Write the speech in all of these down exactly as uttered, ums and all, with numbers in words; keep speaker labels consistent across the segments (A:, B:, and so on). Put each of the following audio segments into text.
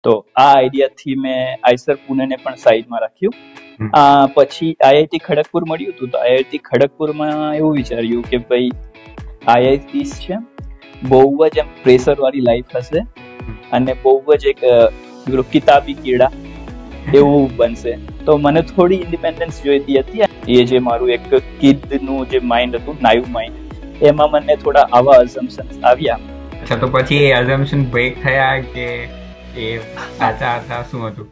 A: તો આ આઈડિયાથી મેં આઈસર પુણેને પણ સાઈડમાં રાખ્યું. આ પછી આઈઆઈટી ખડગપુર મળ્યું હતું, તો આઈઆઈટી ખડગપુરમાં એવું વિચાર્યું કે ભાઈ આઈઆઈટી છે, બહુ જ એમ પ્રેશર વાળી લાઈફ હશે અને બહુ જ એક પેલું કિતાબી કીડા એવું બનશે. તો મને થોડી ઇન્ડિપેન્ડન્સ જોઈતી હતી. એ જે મારું એક કિડનું જે માઇન્ડ હતું, નાઇવ માઇન્ડ, એમાં મને થોડા આવા અઝમ્પશન્સ આવ્યા.
B: અચ્છા, તો પછી એ અઝમ્પશન બ્રેક થયા કે એ સાચા હતા, શું હતું?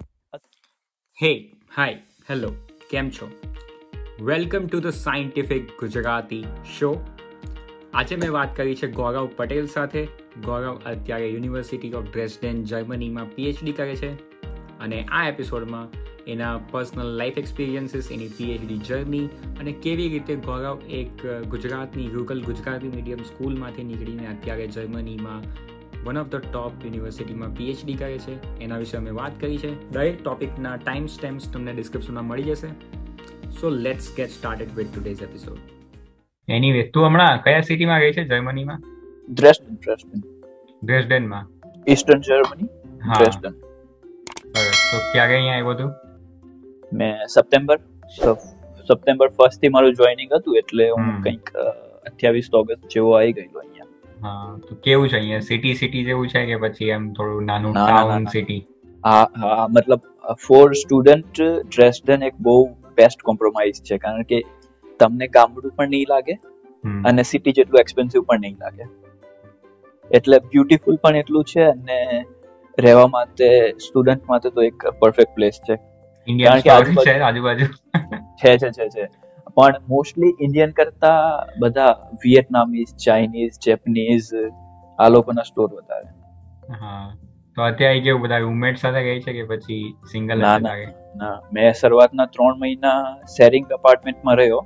C: હે, હાય, હેલો, કેમ છો? Welcome to the scientific Gujarati show. આજે મેં વાત કરી છે ગૌરવ પટેલ સાથે. ગૌરવ અત્યારે યુનિવર્સિટી ઓફ ડ્રેસડેન જર્મનીમાં પીએચડી કરે છે અને આ એપિસોડમાં એના પર્સનલ લાઈફ એક્સપિરિયન્સીસ, એની પીએચડી જર્ની અને કેવી રીતે ગૌરવ એક ગુજરાતની રૂરલ ગુજરાતી મીડિયમ સ્કૂલમાંથી નીકળીને અત્યારે જર્મનીમાં વન ઓફ ધ ટોપ યુનિવર્સિટીમાં પીએચડી કરે છે, એના વિશે અમે વાત કરી છે. દરેક ટોપિકના ટાઈમ સ્ટેમ્પ્સ તમને ડિસ્ક્રિપ્શનમાં મળી જશે. So let's get started with today's episode.
B: Anyway, તું હમણાં કયા સિટીમાં ગઈ છે જર્મનીમાં?
A: ડ્રેસડન. ડ્રેસડન
B: ડ્રેસડેનમાં,
A: ઈસ્ટર્ન જર્મની. ડ્રેસડન.
B: સરસ. તો ક્યારે અહીંયા આવ્યો તું?
A: મેં સપ્ટેમ્બર સપ્ટેમ્બર ફર્સ્ટ થી મારું જોઈનિંગ હતું, એટલે હું કંઈક અઠ્યાવીસ ઓગસ્ટ જેવો આવી ગયેલો અહીંયા.
B: હા, તો કેવું છે અહીંયા? સિટી સિટી જેવું છે કે પછી એમ થોડું નાનું ટાઉન સિટી?
A: હા હા, મતલબ ફોર સ્ટુડન્ટ ડ્રેસડન એક બહુ બેસ્ટ કોમ્પ્રોમાઇઝ છે, કારણ કે તમને ગામડું પણ નહીં લાગે અને સિટી જેટલું એક્સપેન્સિવ પણ નહીં લાગે. એટલે બ્યુટીફુલ પણ એટલું છે અને રહેવા માટે સ્ટુડન્ટ માટે તો એક પરફેક્ટ પ્લેસ છે.
B: ઇન્ડિયન સ્ટોરી છે આજુબાજુ.
A: છે છે છે છે પણ મોસ્ટલી ઇન્ડિયન કરતા બધા વિયેટનામીઝ, ચાઇનીઝ, જેપનીઝ આ લોકોના સ્ટોર વધારે.
B: હા, તો અત્યારે કેવું, બધા રૂમમેટ સાથે ગઈ છે કે પછી સિંગલ?
A: ના ના, મેં શરૂઆતના ત્રણ મહિના શેરિંગ અપાર્ટમેન્ટમાં રહ્યો.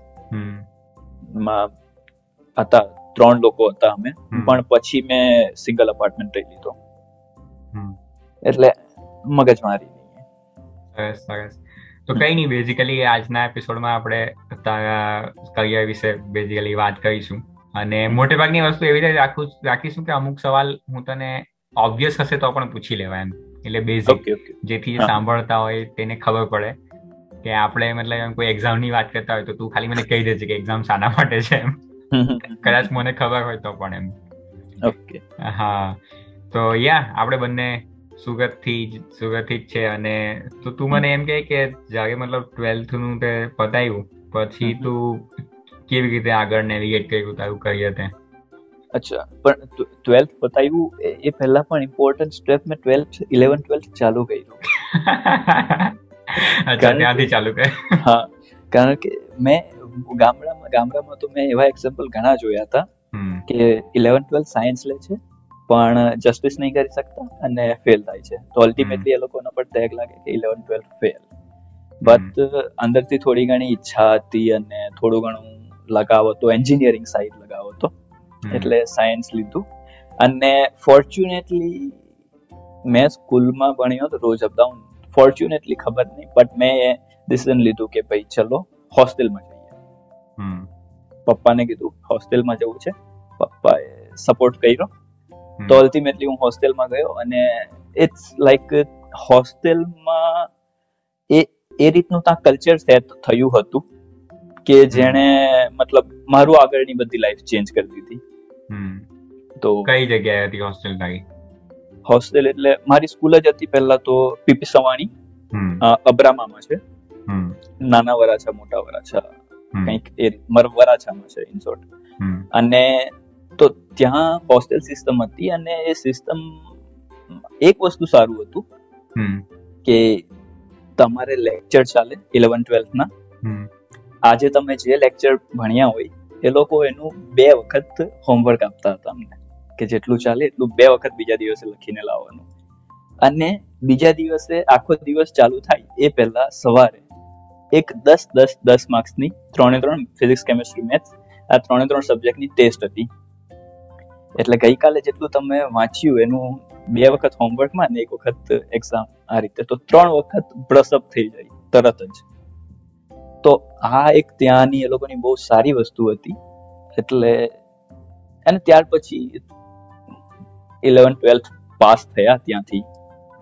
A: માં હતા ત્રણ લોકો હતા અમે, પણ પછી મેં સિંગલ અપાર્ટમેન્ટ લઈ લીધો. એટલે મગજમારી નહીં.
B: સરસ સરસ. તો કઈ નહીં, બેઝિકલી આજના એપિસોડમાં આપણે તારા કરિયર વિશે બેઝિકલી વાત કરીશું અને મોટે ભાગની વસ્તુ એવી રીતે રાખું રાખીશું કે અમુક સવાલ હું તને ઓબ્વિયસ હશે તો પણ પૂછી લેવા એમ, એટલે બેઝિક, જેથી સાંભળતા હોય તેને ખબર પડે કે આપણે મતલબ એમ કોઈ એક્ઝામની વાત કરતા હોય તો તું ખાલી મને કહી દેજે કે એક્ઝામ શાના માટે છે એમ, કદાચ મને ખબર હોય તો પણ એમ.
A: ઓકે.
B: હા, તો યા આપણે બંને સુરત થી સુરત થી જ છે. અને તો તું મને એમ કહે કે જ્યારે મતલબ ટ્વેલ્થ નું તે પતાવ્યું પછી તું કેવી રીતે આગળ નેવિગેટ કર્યું તારું કરિયર તે?
A: અચ્છા, પણ ટ્વેલ્થ પતાવ્યું એ પહેલા પણ ઇમ્પોર્ટન્ટ સ્ટેપ મેં ટ્વેલ્થ ઇલેવન ટ્વેલ્થ ચાલુ કર્યું.
B: અચ્છા, ત્યાંથી ચાલુ કર્યું?
A: હા, કારણ કે મેં ગામડામાં ગામડામાં તો મેં એવા એક્ઝામ્પલ ઘણા જોયા હતા કે ઇલેવન ટ્વેલ્થ સાયન્સ લે છે પણ જસ્ટિસ નહીં કરી શકતા અને ફેલ થાય છે. તો અલ્ટિમેટલી એ લોકોનો પણ ટેગ લાગે કે ઇલેવન ટ્વેલ્થ ફેલ. બટ અંદરથી થોડી ઘણી ઈચ્છા હતી અને થોડું ઘણું લગાવ હતો, એન્જિનિયરિંગ સાઈડ લગાવ હતો, એટલે સાયન્સ લીધું. અને ફોર્ચ્યુનેટલી મેં સ્કૂલમાં ભણ્યો તો રોજ અપડાઉન, ફોર્ચ્યુનેટલી ખબર નહીં, બટ મેં ડિસિઝન લીધું કે ભાઈ ચલો હોસ્ટેલમાં જઈએ. પપ્પાને કીધું હોસ્ટેલમાં જવું છે, પપ્પાએ સપોર્ટ કર્યો. તો અલ્ટિમેટલી હું હોસ્ટેલમાં ગયો અને ઇટ્સ લાઈક હોસ્ટેલમાં એ એ રીતનું ત્યાં કલ્ચર સેટ થયું હતું કે જેણે મતલબ મારું આગળની બધી લાઈફ ચેન્જ કરી દીધી.
B: તો કઈ જગ્યાએ હતી હોસ્ટેલ તારી?
A: હોસ્ટેલ એટલે મારી સ્કૂલ જ હતી પહેલા તો પીપી સવાણી, અબ્રામામાં છે, નાના વરાછા મોટા વરાછા કંઈક એ વરાછામાં છે ઇન શોર્ટ. અને તો ત્યાં હોસ્ટેલ સિસ્ટમ હતી અને એ સિસ્ટમ એક વસ્તુ સારું હતું કે તમારે લેક્ચર ચાલે ઇલેવન ટ્વેલ્થ ના. આજે તમે જે લેક્ચર ભણ્યા હોય એ લોકો એનું બે વખત હોમવર્ક આપતા હતા અમને, કે જેટલું ચાલે એટલું બે વખત બીજા દિવસે લખીને લાવવાનું. અને બીજા દિવસે આખો દિવસ ચાલુ થાય એ પહેલા સવારે એક દસ દસ દસ માર્ક્સની ત્રણે ત્રણ ફિઝિક્સ, કેમેસ્ટ્રી, મેથ્સ આ ત્રણે ત્રણ સબ્જેક્ટની ટેસ્ટ હતી. એટલે ગઈકાલે જેટલું તમે વાંચ્યું એનું બે વખત હોમવર્કમાં ને એક વખત એક્ઝામ, આ રીતે તો ત્રણ વખત બ્રશઅપ થઈ જાય તરત જ. તો આ એક ત્યાંની એ લોકોની બહુ સારી વસ્તુ હતી. એટલે અને ત્યાર પછી ઇલેવન ટ્વેલ્થ પાસ થયા ત્યાંથી,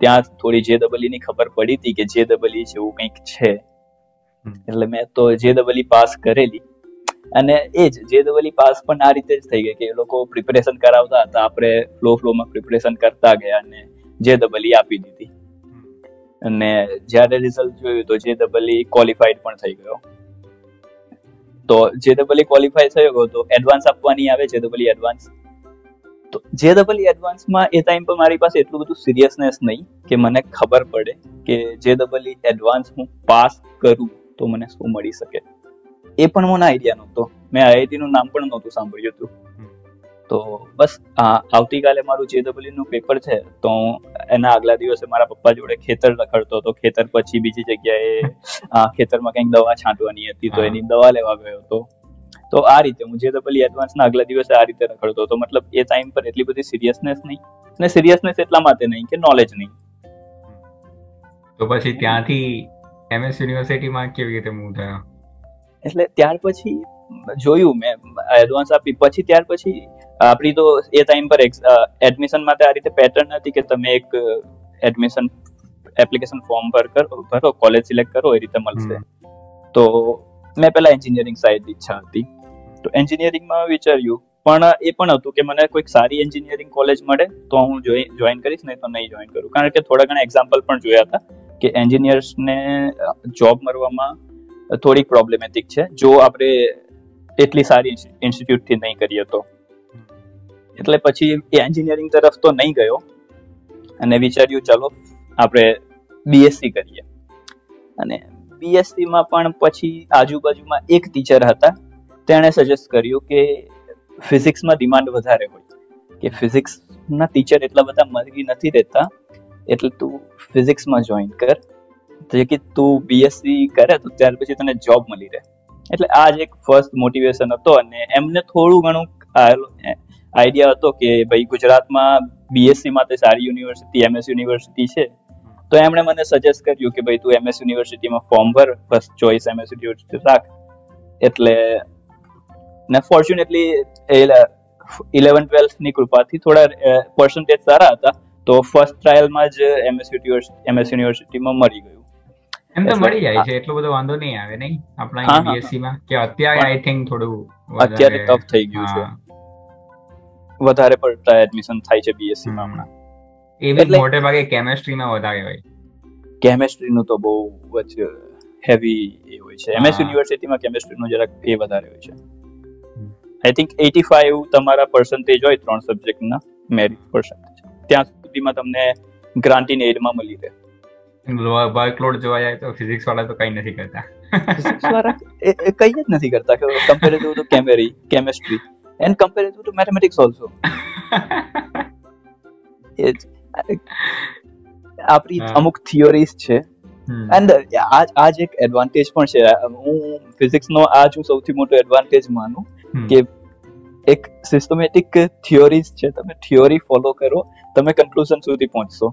A: ત્યાં થોડી જે ડબલ ની ખબર પડી હતી કે જે ડબલ છે એવું કંઈક છે, એટલે મેં તો જે ડબલ પાસ કરેલી. અને એ જ જે ડબલ પાસ પણ આ રીતે જ થઈ ગઈ કે એ લોકો પ્રિપેરેશન કરાવતા હતા, આપણે ફ્લો ફ્લોમાં પ્રિપેરેશન કરતા ગયા અને જે ડબલ આપી દીધી. અને જ્યારે રિઝલ્ટ જોયું તો જે ડબલ ક્વોલિફાઈડ પણ થઈ ગયો. તો જે ડબલ ક્વોલિફાય થયો તો એડવાન્સ આપવાની આવે જે ડબલ એડવાન્સ. તો જે ડબલ એડવાન્સમાં એ ટાઈમ પર મારી પાસે એટલું બધું સિરિયસનેસ નહીં કે મને ખબર પડે કે જે ડબલ એડવાન્સ હું પાસ કરું તો મને શું મળી શકે. એ પણ મને આઈડિયા નહોતો, મેં આઈઆઈટી નું નામ પણ નહોતું સાંભળ્યું હતું. તો બસ આવતીકાલે મારું જે ડબલ નું પેપર છે, તો એના આગલા દિવસે મારા પપ્પા જોડે ખેતર રખડતો હતો. ખેતર પછી બીજી જગ્યાએ ખેતરમાં કંઈક દવા છાંટવાની હતી તો એની દવા લેવા ગયો હતો. તો આ રીતે હું જે ડબલ એડવાન્સ ના આગલા દિવસે આ રીતે રખડતો હતો. મતલબ એ ટાઈમ પર એટલી બધી સિરિયસનેસ નહીં, અને સિરિયસનેસ એટલા માટે નહીં કે નોલેજ નહીં.
B: તો પછી ત્યાંથી એમએસ યુનિવર્સિટીમાં કેવી રીતે મૂવ થયો?
A: એટલે ત્યાર પછી જોયું મેં એડવાન્સ આપી પછી ત્યાર પછી આપણી તો એ ટાઈમ પર એડમિશન માટે આ રીતે પેટર્ન હતી કે તમે એક એડમિશન એપ્લિકેશન ફોર્મ પર કરો, ભરો, કોલેજ સિલેક્ટ કરો, એ રીતે મળશે. તો મેં પેલા એન્જિનિયરિંગ સાઈડ ઈચ્છા હતી, તો એન્જિનિયરિંગમાં વિચાર્યું, પણ એ પણ હતું કે મને કોઈક સારી એન્જિનિયરિંગ કોલેજ મળે તો હું જોઈન કરીશ, નહીં તો નહીં જોઈન કરું. કારણ કે થોડા ઘણા એક્ઝામ્પલ પણ જોયા હતા કે એન્જિનિયર્સને જોબ મળવામાં થોડી પ્રોબ્લેમેટિક છે જો આપણે એટલી સારી ઇન્સ્ટિટ્યૂટથી નહીં કરીએ તો. એટલે પછી એ એન્જિનિયરિંગ તરફ તો નહીં ગયો અને વિચાર્યું ચલો આપણે બીએસસી કરીએ. અને બીએસસી માં પણ પછી આજુબાજુમાં એક ટીચર હતા, તેણે સજેસ્ટ કર્યું કે ફિઝિક્સમાં ડિમાન્ડ વધારે હોય, કે ફિઝિક્સના ટીચર એટલા બધા મળી નથી રહેતા, એટલે તું ફિઝિક્સમાં જોઈન કર, જે કે તું બીએસસી કરે તો ત્યાર પછી તને જોબ મળી રહે. એટલે આ જ એક ફર્સ્ટ મોટિવેશન હતો. અને એમને થોડું ઘણું આઈડિયા હતો કે ભાઈ ગુજરાતમાં બીએસસી માટે સારી યુનિવર્સિટી એમએસ યુનિવર્સિટી છે, તો એમણે મને સજેસ્ટ કર્યું કે ભાઈ તું એમએસ યુનિવર્સિટીમાં ફોર્મ ભર, બસ ચોઈસ એમએસ યુનિવર્સિટી રાખ. એટલે ને ફોર્ચ્યુનેટલી ઇલેવન ટ્વેલ્થ ની કૃપાથી થોડા પર્સન્ટેજ સારા હતા, તો ફર્સ્ટ ટ્રાયલમાં જ એમએસ યુનિવર્સિટી એમએસ યુનિવર્સિટીમાં મળી ગયું.
B: એમ તો મળી જાય છે, એટલો બધો વાંધો નહીં આવે નહીં આપણા બીએસસી માં. કે અત્યારે આઈ થિંક થોડું
A: અત્યારે ટફ થઈ ગયું છે, વધારે પડતા એડમિશન થાય છે બીએસસી માં હમણાં.
B: એ બી મોટે ભાગે કેમેસ્ટ્રીમાં વધારે હોય.
A: કેમેસ્ટ્રીનું તો બહુ જ હેવી એ હોય છે. એમએસ યુનિવર્સિટીમાં કેમેસ્ટ્રીનું જરાક એ વધારે હોય છે. આઈ થિંક એટી ફાઈવ તમારા પર્સન્ટેજ હોય ત્રણ સબ્જેક્ટના મેરિટ પર્સન્ટેજ, ત્યાં સુધીમાં તમને ગ્રાન્ટ ઇન એડમાં મળી રહે.
B: વર્કલોડ જોવા જાય તો ફિઝિક્સ વાળા તો કઈ નથી કરતા.
A: ફિઝિક્સ વાળા એ કઈ જ નથી કરતા કમ્પેરેટિવ ટુ કેમેરી chemistry and comparative to mathematics also. એ આપણી અમુક થિયોરીઝ છે એન્ડ આજ એક એડવાન્ટેજ પણ છે. હું ફિઝિક્સનો આ જ હું સૌથી મોટો એડવાન્ટેજ માનું કે એક સિસ્ટમેટિક થિયોરીઝ છે, તમે થિયોરી ફોલો કરો, તમે કન્ક્લુઝન સુધી પહોંચશો.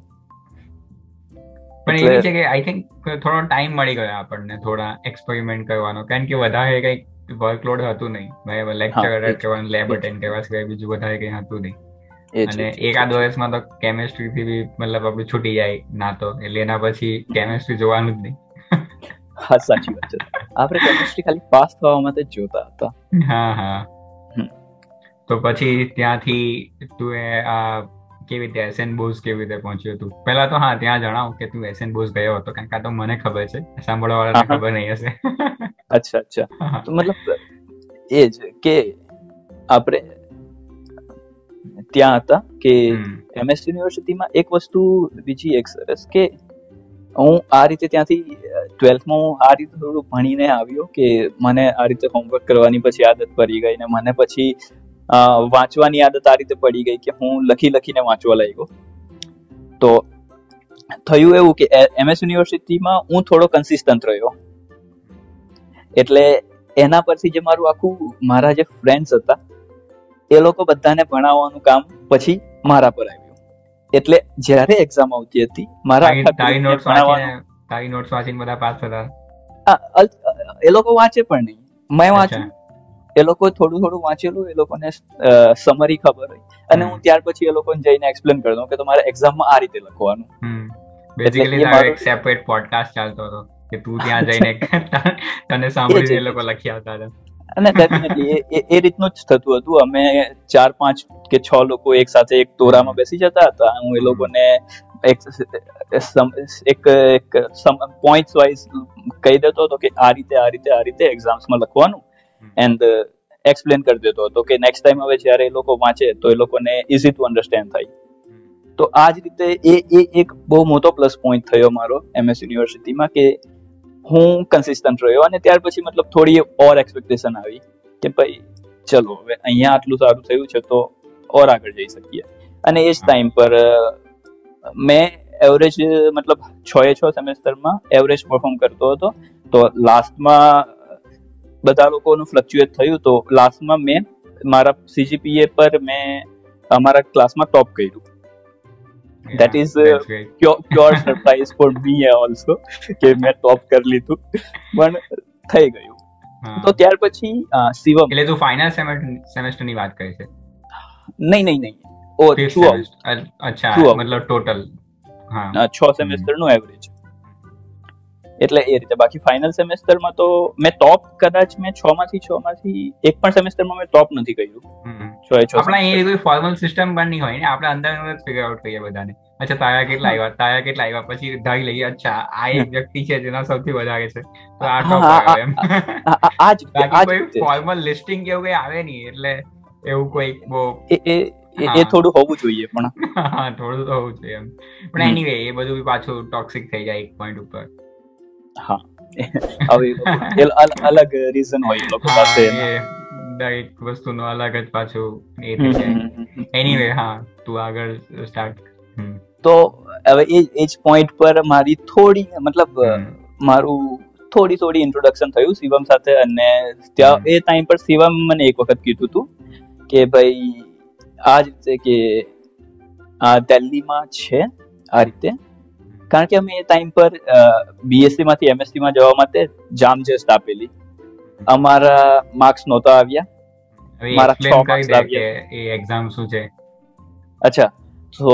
B: પણ એવી છે કે આઈ થિંક થોડો ટાઈમ મળી ગયો આપણને થોડા એક્સપેરિમેન્ટ કરવાનો, કારણ કે વધારે કઈ વર્કલોડ હતું નહીં, લેક્ચર અટેન્ડ કરવાનું, લેબ અટેન્ડ કરવા સિવાય બીજું વધારે કઈ હતું નહીં. અને એકાદ વર્ષમાં તો કેમેસ્ટ્રી થી બી મતલબ આપણે છૂટી જાય ના તો, એટલે એના પછી કેમેસ્ટ્રી જોવાનું જ નહીં.
A: હા સાચી વાત છે, આપણે કેમેસ્ટ્રી ખાલી પાસ થવા માટે જ જોતા હતા.
B: હા હા. તો પછી ત્યાંથી તું આ કેવી રીતે એસએન બોઝ કેવી રીતે પહોંચ્યું હતું? પહેલા તો હા ત્યાં જણાવ કે તું એસએન બોઝ ગયો હતો, કારણ કે આ તો મને ખબર છે, સાંભળવા વાળાને ખબર નહીં હશે.
A: અચ્છા અચ્છા. તો મતલબ એ જ કે આપણે ત્યાં હતા કે એમએસ યુનિવર્સિટીમાં એક વસ્તુ બીજી એક સરસ કે હું આ રીતે ત્યાંથી ટ્વેલ્થમાં હું આ રીતે થોડું ભણીને આવ્યો કે મને આ રીતે હોમવર્ક કરવાની પછી આદત પડી ગઈ, ને મને પછી વાંચવાની આદત આ રીતે પડી ગઈ કે હું લખી લખીને વાંચવા લાગ્યો. તો થયું એવું કે એમએસ યુનિવર્સિટીમાં હું થોડો કન્સિસ્ટન્ટ રહ્યો, એટલે એના પરથી જે મારું આખું મારા જે ફ્રેન્ડ્સ હતા એ લોકો બધાને ભણાવવાનું કામ પછી મારા પર આવ્યું. એટલે જ્યારે એક્ઝામ આવતી હતી મારા
B: તારી નોટ્સ વાંચીને તારી નોટ્સ વાંચીને બધા પાસ થતા.
A: એ લોકો વાંચે પણ નહીં, મેં વાંચ્યું, એ લોકો થોડું થોડું વાંચેલું, એ લોકોને સમરી ખબર હોય, અને હું ત્યાર પછી એ લોકોને જઈને એક્સપ્લેન કરતો કે તમારે એક્ઝામમાં આ રીતે લખવાનું.
B: બેઝિકલી તારો એક સેપરેટ પોડકાસ્ટ ચાલતો હતો કે તું ત્યાં જઈને તને સાંભળીને એ લોકો લખી આવતા હતા.
A: અને ડેફિનેટલી એ એ રીતનું જ થતું હતું. અમે ચાર પાંચ કે છ લોકો એક સાથે એક તોરામાં બેસી જતા હતા. હું એ લોકોને એક એક એક પોઈન્ટ્સ વાઇઝ કહી દેતો હતો કે આ રીતે આ રીતે આ રીતે એક્ઝામ્સમાં લખવાનું, એન્ડ એક્સપ્લેન કરી દેતો હતો કે નેક્સ્ટ ટાઈમ હવે જ્યારે એ લોકો વાંચે તો એ લોકોને ઇઝી ટુ અન્ડરસ્ટેન્ડ થાય. તો આ જ રીતે એ એ એક બહુ મોટો પ્લસ પોઈન્ટ થયો મારો એમએસ યુનિવર્સિટીમાં કે હું કન્સિસ્ટન્ટ રહ્યો. અને ત્યાર પછી મતલબ થોડી ઓર એક્સપેક્ટેશન આવી કે ભાઈ ચલો હવે અહીંયા આટલું સારું થયું છે તો ઓર આગળ જઈ શકીએ. અને એ જ ટાઈમ પર મેં એવરેજ મતલબ છ એ છ સેમેસ્ટરમાં એવરેજ પરફોર્મ કરતો હતો. તો લાસ્ટમાં બધા લોકોનું ફ્લક્ચ્યુએટ થયું તો લાસ્ટમાં મેં મારા સીજીપીએ પર મેં અમારા ક્લાસમાં ટોપ કર્યું. That is uh, pure, pure surprise for me also કે મેં ટોપ કરી લીધું, પણ થઈ ગયું. તો ત્યાર પછી શિવમ,
B: એટલે તું ફાઇનલ સેમેસ્ટર ની વાત કરી છે?
A: નહીં નહીં નહીં ઓ થ્રુ આઉટ.
B: અચ્છા, મતલબ ટોટલ
A: હા છ સેમેસ્ટર નું એવરેજ, એટલે એ રીતે. બાકી ફાઇનલ સેમેસ્ટરમાં તો મેં ટોપ કદાચ મેં છ માંથી છ માંથી એક પણ સેમેસ્ટરમાં મેં ટોપ નથી કર્યું.
B: આપણા એ કોઈ ફોર્મલ સિસ્ટમ પણ નહીં હોય ને, આપણે અંદર જ ફિગર આઉટ કરીએ બધાને. અચ્છા તારા કેટલા આવ્યા, તારા કેટલા આવ્યા, પછી ધારી લઈએ અચ્છા આ એક વ્યક્તિ છે જેના સૌથી વધારે છે તો આ ટોપ આવ્યો એમ.
A: આજ
B: બાકી કોઈ ફોર્મલ લિસ્ટિંગ કે એવું કઈ આવે નહીં, એટલે એવું કોઈ બહુ
A: એ થોડું હોવું જોઈએ. પણ
B: હા થોડું તો હોવું જોઈએ એમ. પણ એનીવે એ બધું પાછું ટોક્સિક થઈ જાય એક પોઈન્ટ ઉપર.
A: હા હવે અલગ રીઝન હોય લોકો પાસે,
B: દરેક વસ્તુનો અલગ જ પાછું એ થઈ જાય. એનીવે હા તું આગળ સ્ટાર્ટ.
A: તો હવે એ એ જ પોઈન્ટ પર મારી થોડી મતલબ મારું થોડી થોડી ઇન્ટ્રોડક્શન થયું શિવમ સાથે. અને ત્યાં એ ટાઈમ પર શિવમ મને એક વખત કીધું હતું કે ભાઈ આ જ રીતે કે આ દિલ્હીમાં છે આ રીતે. કારણ કે અમે એ ટાઈમ પર બીએસસી માંથી એમએસસી માં જવા માટે જામ જેસ્ટ આપેલી. અમારા માર્ક્સ નહોતા આવ્યા, મારા છ માર્ક્સ આવ્યા.
B: એ એક્ઝામ શું છે?
A: અચ્છા, તો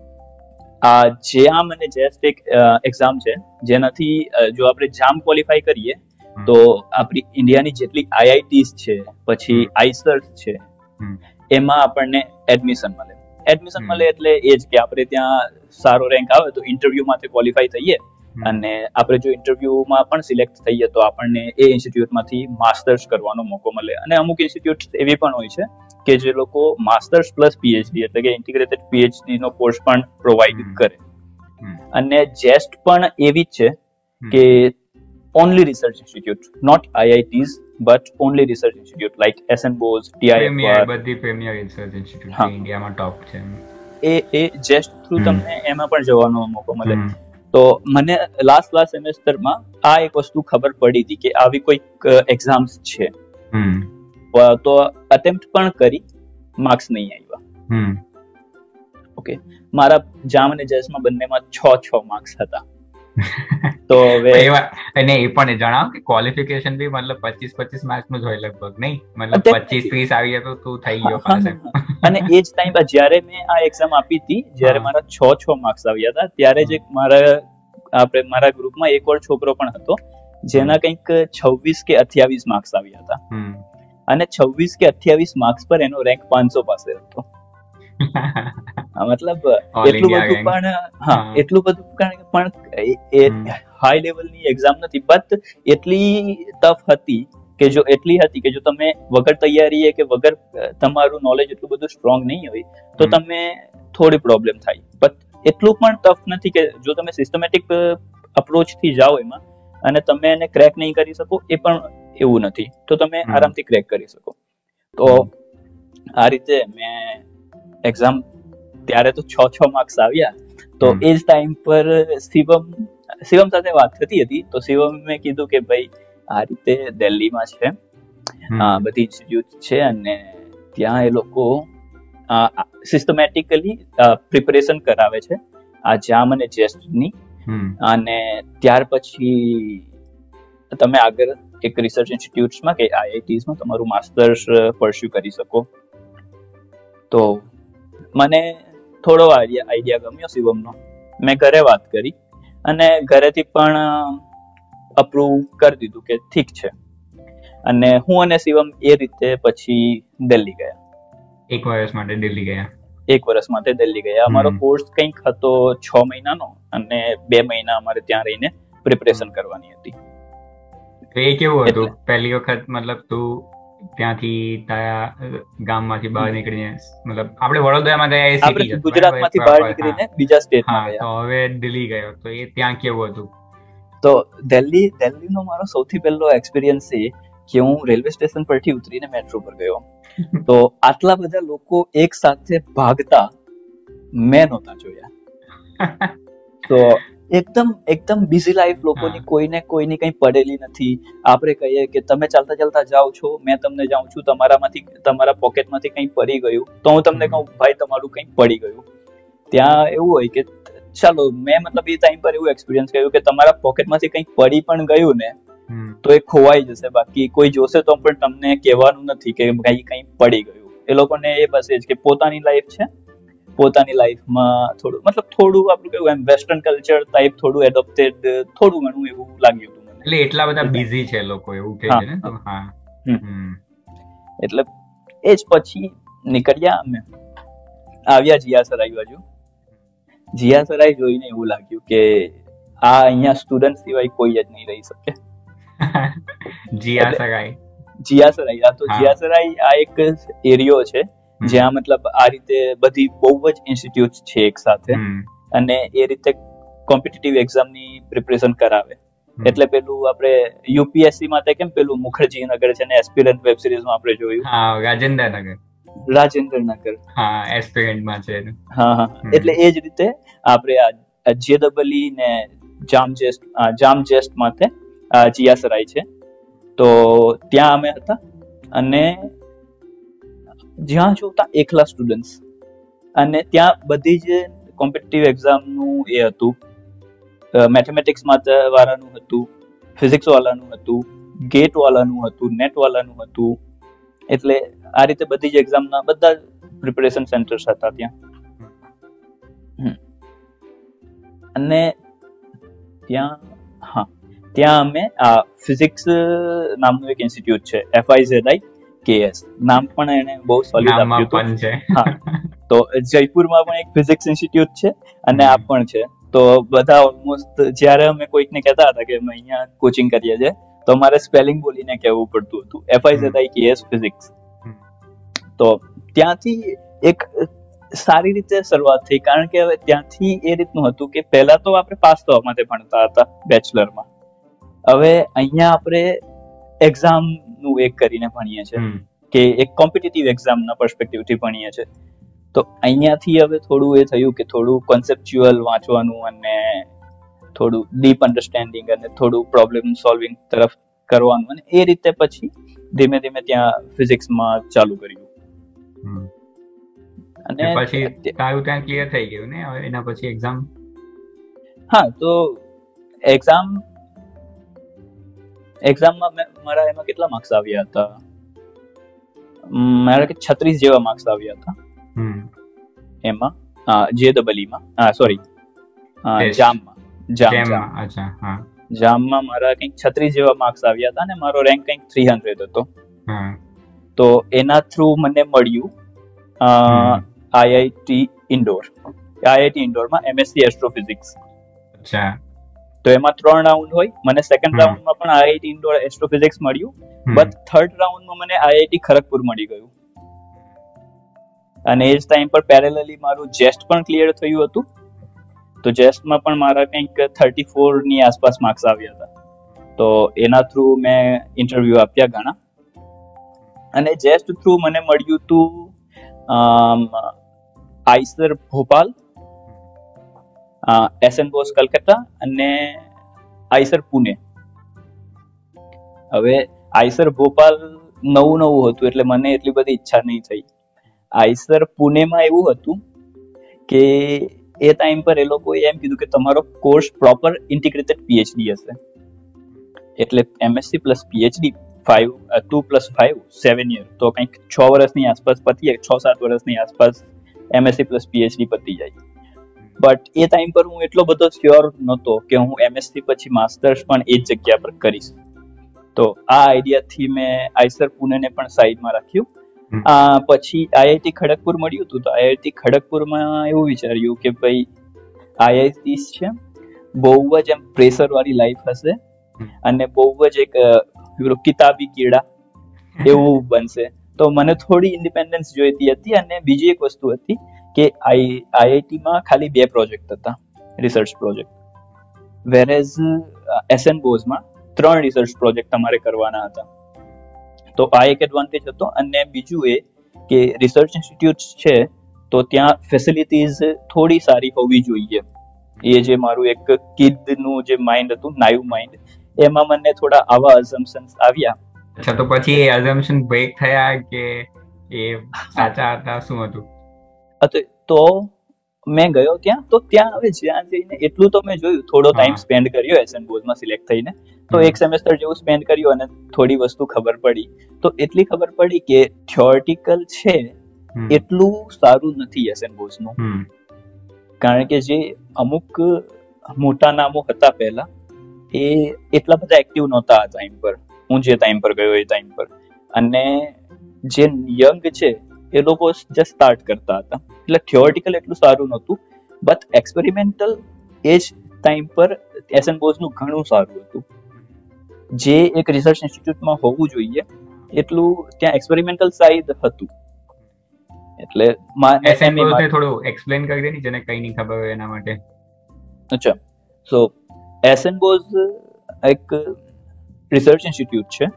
A: આ જામ અને જેસ્ટ એક એક્ઝામ છે જેનાથી જો આપણે જામ ક્વોલિફાય કરીએ તો આપણી ઇન્ડિયાની જેટલી આઈઆઈટીઝ છે પછી આઈસર્સ છે એમાં આપણને એડમિશન મળે. એડમિશન મળે એટલે એ જ કે આપણે ત્યાં સારો રેન્ક આવે તો ઇન્ટરવ્યુ માટે ક્વોલિફાય થઈએ, અને આપણે જો ઇન્ટરવ્યુમાં પણ સિલેક્ટ થઈએ તો આપણને એ ઇન્સ્ટિટ્યૂટમાંથી માસ્ટર્સ કરવાનો મોકો મળે. અને અમુક ઇન્સ્ટિટ્યૂટ એવી પણ હોય છે કે જે લોકો માસ્ટર્સ પ્લસ પીએચડી એટલે કે ઇન્ટિગ્રેટેડ પીએચડી નો કોર્સ પણ પ્રોવાઈડ કરે. અને જેસ્ટ પણ એવી જ છે કે only research institute, not IITs but only research institute like SN Bose, TIF,
B: બધી પ્રીમિયર રિસર્ચ ઇન્સ્ટિટ્યૂટ ઇન્ડિયામાં ટોપ છે.
A: એ એ જેસ્ટ થ્રુ તમને એમાં પણ જવાનો મોકો મળે. તો મને લાસ્ટ લાસ્ટ સેમેસ્ટરમાં આ એક વસ્તુ ખબર પડી હતી કે આવી કોઈક એક્ઝામ્સ છે. તો અટેમ્પ્ટ પણ કરી, માર્ક્સ નહીં આવ્યા. ઓકે, મારા જામ અને જેસમાં બંનેમાં છ છ માર્ક્સ હતા. તો હવે
B: અને એ પણ જણાવ કે ક્વોલિફિકેશન બી મતલબ પચીસ પચીસ માર્ક્સ નું જ હોય લગભગ, નહીં મતલબ પચીસ ત્રીસ આવી જાય તો તું થઈ ગયો પાસ.
A: અને એ જ ટાઈમ પર જ્યારે મેં આ એક્ઝામ આપી હતી, જ્યારે મારા છ છ માર્ક્સ આવ્યા હતા, ત્યારે જ મારા આપણે મારા ગ્રુપમાં એક ઓર છોકરો પણ હતો જેના કંઈક છવ્વીસ કે અઠ્યાવીસ માર્ક્સ આવ્યા હતા. અને છવ્વીસ કે અઠ્યાવીસ માર્ક્સ પર એનો રેન્ક પાંચસો પાસે હતો. મતલબ એટલું બધું પણ હા એટલું બધું પણ હાઈ લેવલની એક્ઝામ નથી, બટ એટલી ટફ હતી કે જો એટલી હતી કે જો તમે વગર તૈયારી કે વગર તમારું નોલેજ એટલું બધું સ્ટ્રોંગ નહીં હોય તો તમે થોડી પ્રોબ્લેમ થાય. બટ એટલું પણ ટફ નથી કે જો તમે સિસ્ટમેટિક અપ્રોચ થી જાઓ એમાં અને તમે એને ક્રેક નહીં કરી શકો, એ પણ એવું નથી. તો તમે આરામથી ક્રેક કરી શકો. તો આ રીતે મેં એક્ઝામ ત્યારે તો છ છ માર્ક્સ આવ્યા. તો એ જ ટાઈમ પર શિવમ શિવમ સાથે વાત થતી હતી. તો શિવમ મેં કીધું કે ભાઈ આ રીતે દિલ્હીમાં છે બધી ઇન્સ્ટિટ્યૂટ છે અને ત્યાં એ લોકો સિસ્ટમેટિકલી પ્રિપરેશન કરાવે છે આ જામ અને જેસ્ટની. અને ત્યાર પછી તમે આગળ એક રિસર્ચ ઇન્સ્ટિટ્યૂટ્સમાં કે આઈઆઈટીઝમાં તમારું માસ્ટર્સ પરસ્યુ કરી શકો. તો મને થોડો આઈડિયા ગમ્યો શિવમનો. મેં ઘરે વાત કરી અને ઘરેથી પણ અપ્રૂવ કરી દીધું કે ઠીક છે. અને હું અને શિવમ એ રીતે પછી દિલ્હી ગયા.
B: એક વર્ષ માટે દિલ્હી ગયા.
A: એક વર્ષ માટે દિલ્હી ગયા. અમારો કોર્સ કંઈક હતો છ મહિનાનો અને બે મહિના અમારે ત્યાં રહીને પ્રિપરેશન કરવાની હતી.
B: એ કેવું હતું પહેલી વખત, મતલબ તું ત્યાંથી તારા ગામમાંથી બહાર નીકળીને, મતલબ આપણે વડોદરામાં ગયા, એ સિટી
A: ગુજરાતમાંથી બહાર નીકળીને બીજા સ્ટેટમાં ગયા,
B: તો હવે દિલ્હી ગયો, તો એ ત્યાં કેવું હતું?
A: તો દિલ્હી દિલ્હીનો મારો સૌથી પહેલો એક્સપિરિયન્સ એ કે હું રેલવે સ્ટેશન પરથી ઉતરીને મેટ્રો પર ગયો. તો આટલા બધા લોકો એક સાથે ભાગતા મેં નહોતા જોયા. તો એકદમ એકદમ બિઝી લાઈફ લોકોની, કોઈને કોઈની કઈ પડેલી નથી. આપણે કહીએ કે તમે ચાલતા ચાલતા જાઓ છો, મેં તમને જાઉં છું, તમારામાંથી તમારા પોકેટમાંથી કંઈ પડી ગયું તો હું તમને કહું ભાઈ તમારું કંઈક પડી ગયું. ત્યાં એવું હોય કે ચાલો, મેં મતલબ એ ટાઈમ પર એવું એક્સપિરિયન્સ કર્યું કે તમારા પોકેટમાંથી કંઈક પડી પણ ગયું ને તો એ ખોવાઈ જશે, બાકી કોઈ જોશે તો પણ તમને કહેવાનું નથી કે ભાઈ કંઈ પડી ગયું. એ લોકોને એ બસ એ જ કે પોતાની લાઈફ છે, પોતાની લાઈફમાં થોડું મતલબ થોડું આપણું કેવું એમ વેસ્ટર્ન કલ્ચર ટાઈપ થોડું એડોપ્ટેડ, થોડું ઘણું એવું લાગ્યું હતું મને.
B: એટલે એટલા બધા બિઝી છે લોકો, એવું કહે છે ને? તો હા,
A: એટલે એ જ પછી નીકળ્યા અમે, આવ્યા જીયાસરાઈ બાજુ. જીયાસરાઈ જોઈને એવું લાગ્યું કે આ અહીંયા સ્ટુડન્ટ સિવાય કોઈ જ નહીં રહી શકે.
B: જીયાસરાઈ
A: જીયાસરાઈ આ તો જીયાસરાઈ આ એક એરિયો છે જ્યાં મતલબ આ રીતે બધી બહુ જ ઇન્સ્ટિટ્યૂટ છે એક સાથે, અને એ રીતે કોમ્પિટિટિવ એક્ઝામની પ્રિપરેશન કરાવે. એટલે પેલું આપણે યુપીએસસી માટે કેમ પેલું મુખર્જી નગર છે ને એસ્પિરન્ટ વેબ સિરીઝમાં આપણે જોયું,
B: હા રાજેન્દ્ર નગર,
A: રાજેન્દ્ર નગર,
B: હા એસ્પિરન્ટમાં છે.
A: હા હા, એટલે એ જ રીતે આપણે આ જેડબલઈ ને જામ જેસ્ટ જામ જેસ્ટ માટે જીયાસરાઈ છે. તો ત્યાં અમે હતા અને જ્યાં જોતા એકલા સ્ટુડન્ટ્સ, અને ત્યાં બધી જ કોમ્પિટિટિવ એક્ઝામનું એ હતું, મેથેમેટિક્સ માટે વાળાનું હતું, ફિઝિક્સ વાળાનું હતું, ગેટ વાળાનું હતું, નેટ વાળાનું હતું. એટલે આ રીતે બધી જ એક્ઝામના બધા પ્રિપરેશન સેન્ટર્સ હતા ત્યાં. અને ત્યાં હા ત્યાં અમે આ ફિઝિક્સ નામનું એક ઇન્સ્ટિટ્યૂટ છે, એફઆઈઝેડઆઈ કેએસ નામ પણ એને બહુ સોલિડ આપ્યું છે. હા, તો જયપુરમાં પણ એક ફિઝિક્સ ઇન્સ્ટિટ્યૂટ છે અને આ પણ છે. તો બધા ઓલમોસ્ટ જ્યારે અમે કોઈકને કહેતા હતા કે અમે અહીંયા કોચિંગ કરીએ છીએ તો અમારે સ્પેલિંગ બોલીને કહેવું પડતું હતું, એફઆઈઝેડઆઈ કેએસ ફિઝિક્સ. તો ત્યાંથી એક સારી રીતે શરૂઆત થઈ, કારણ કે હવે ત્યાંથી એ રીતનું હતું કે પહેલા તો આપણે પાસ થવા માટે ભણતા હતા બેચલરમાં, હવે અહીંયા આપણે એક્ઝામનું એક કરીને ભણીએ છીએ કે એક કોમ્પિટિટિવ એક્ઝામના પર્સપેક્ટિવથી ભણીએ છીએ. તો અહીંયાથી હવે થોડું એ થયું કે થોડું કોન્સેપ્ચ્યુઅલ વાંચવાનું અને થોડું ડીપ અન્ડરસ્ટેન્ડિંગ અને થોડું પ્રોબ્લેમ સોલ્વિંગ તરફ કરવાનું, અને એ રીતે પછી ધીમે ધીમે ત્યાં ફિઝિક્સમાં ચાલુ કર્યું.
B: અને પછી તારું ત્યાં ક્લિયર થઈ ગયું ને? હવે એના પછી એક્ઝામ?
A: હા, તો એક્ઝામ એક્ઝામમાં મારા એમાં કેટલા માર્ક્સ આવ્યા હતા? મારા કે છત્રીસ જેવા માર્ક્સ આવ્યા હતા એમાં, જેડબલઈમાં, હા સોરી જામમાં જામમાં
B: અચ્છા હા
A: જામમાં મારા કંઈક છત્રીસ જેવા માર્ક્સ આવ્યા હતા અને મારો રેન્ક કંઈક થ્રી હંડ્રેડ હતો. તો એના થ્રુ મને મળ્યું આઈઆઈટી ઇન્ડોર. આઈઆઈટી ઇન્ડોરમાં એમએસસી એસ્ટ્રોફિઝિક્સ.
B: અચ્છા.
A: તો એમાં ત્રણ રાઉન્ડ હોય. મને સેકન્ડ રાઉન્ડમાં પણ આઈઆઈટી ઇન્ડોર એસ્ટ્રોફિઝિક્સ મળ્યું, બટ થર્ડ રાઉન્ડમાં મને આઈઆઈટી ખરગપુર મળી ગયું. અને એ જ ટાઈમ પર પેરેલલી મારું જેસ્ટ પણ ક્લિયર થયું હતું. તો જેસ્ટમાં પણ મારા કંઈક થર્ટી ફોર ની આસપાસ માર્ક્સ આવ્યા હતા. તો એના થ્રુ મેં ઇન્ટરવ્યુ આપ્યા ઘણા, અને જેસ્ટ થ્રુ મને મળ્યું હતું આઈસર ભોપાલ, એસએન બોસ કલકત્તા અને આઈસર પુણે. હવે આઈસર ભોપાલ નવું નવું હતું એટલે મને એટલી બધી ઈચ્છા નહીં થઈ. આઈસર પુણેમાં એવું હતું કે એ ટાઈમ પર એ લોકોએ એમ કીધું કે તમારો કોર્સ પ્રોપર ઇન્ટિગ્રેટેડ પીએચડી હશે, એટલે MSc plus PhD five two plus five seven year, તો કંઈક છ વર્ષની આસપાસ પતી જાય, છ સાત વર્ષની આસપાસ એમએસસી પ્લસ પીએચડી પતી જાય. બટ એ ટાઈમ પર હું એટલો બધો શ્યોર નહોતો કે હું એમએસસી પછી માસ્ટર્સ પણ એ જ જગ્યા પર કરીશ. તો આ આઈડિયાથી મેં આઈસર પુણેને પણ સાઈડમાં રાખ્યું. આ પછી આઈઆઈટી ખડગપુર મળ્યું હતું, તો આઈઆઈટી ખડગપુરમાં એવું વિચાર્યું કે ભાઈ આઈઆઈટી છે, બહુ જ એમ પ્રેશર વાળી લાઈફ હશે અને બહુ જ એક કિતાબી કીડા એવું બનશે. તો મને થોડી ઇન્ડિપેન્ડન્સ જોઈતી હતી. અને બીજી એક વસ્તુ હતી કે આઈઆઈટીમાં ખાલી બે પ્રોજેક્ટ હતા, રિસર્ચ પ્રોજેક્ટ, વેરેઝ એસએન બોઝમાં ત્રણ રિસર્ચ પ્રોજેક્ટ તમારે કરવાના હતા. તો આ એક એડવાન્ટેજ હતો. અને બીજું એ કે રિસર્ચ ઇન્સ્ટિટ્યૂટ છે તો ત્યાં ફેસિલિટીઝ થોડી સારી હોવી જોઈએ. એ જે મારું એક કિડનું જે માઇન્ડ હતું, નાઇવ માઇન્ડ, એમાં મને થોડા આવા અઝમ્પશન્સ આવ્યા.
B: અચ્છા, તો પછી એ અઝમ્પશન બ્રેક થયા કે એ સાચા હતા, શું હતું?
A: તો મેં ગયો ત્યાં, તો ત્યાં હવે જ્યાં જઈને એટલું તો મેં જોયું, થોડો ટાઈમ સ્પેન્ડ કર્યો એસએન બોઝમાં સિલેક્ટ થઈને, તો એક સેમેસ્ટર જેવું સ્પેન્ડ કર્યું અને થોડી વસ્તુ ખબર પડી. તો એટલી ખબર પડી કે થિયોરિટિકલ છે એટલું સારું નથી એસએન બોઝનું. કારણ કે જે અમુક મોટા નામો હતા પહેલા, એ એટલા બધા એક્ટિવ નહોતા આ ટાઈમ પર, હું જે ટાઈમ પર ગયો એ ટાઈમ પર. અને જે યંગ છે એ લોકો જસ્ટ સ્ટાર્ટ કરતા હતા, એટલે થિયોરિટિકલ એટલું સારું નહોતું. બટ એક્સપેરિમેન્ટલ એ જ ટાઈમ પર એસએન બોઝનું ઘણું સારું હતું. જે એક રિસર્ચ ઇન્સ્ટિટ્યૂટમાં હોવું જોઈએ એટલું ત્યાં એક્સપેરિમેન્ટલ સાઇડ હતું. એટલે
B: એસએન બોઝને થોડું એક્સપ્લેન કરી દે ને, જેને કઈ નહીં ખબર હોય એના માટે.
A: અચ્છા, સો એસએન બોઝ એક રિસર્ચ ઇન્સ્ટિટ્યૂટ છે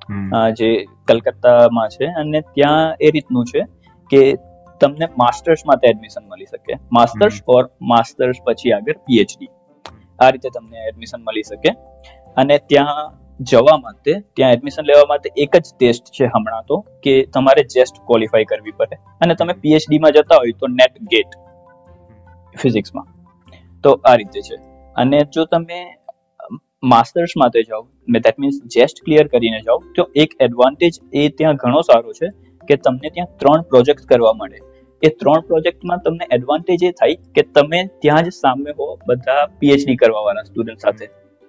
A: જે કલકત્તામાં છે. અને ત્યાં એ રીતનું છે કે તમને માસ્ટર્સ માટે એડમિશન મળી શકે, માસ્ટર્સ ઓર માસ્ટર્સ પછી આગળ પીએચડી, આ રીતે તમને એડમિશન મળી શકે. અને ત્યાં જવા માટે, ત્યાં એડમિશન લેવા માટે એક જ ટેસ્ટ છે હમણાં તો, કે તમારે જેસ્ટ ક્વોલિફાય કરવી પડે. અને તમે પીએચડી માં જતા હોય તો નેટ ગેટ ફિઝિક્સમાં. તો આ રીતે છે. અને જો તમે માસ્ટર્સ માટે જાઓ, દેટ મીન્સ જેસ્ટ ક્લિયર કરીને જાઓ, તો એક એડવાન્ટેજ એ ત્યાં ઘણો સારો છે કે તમને ત્યાં ત્રણ પ્રોજેક્ટ કરવા મળે. એ ત્રણ પ્રોજેક્ટમાં તમને એડવાન્ટેજ એ થાય કે તમે ત્યાં જ સામે હો બધા પીએચડી કરવા વાળા સ્ટુડન્ટ સાથે.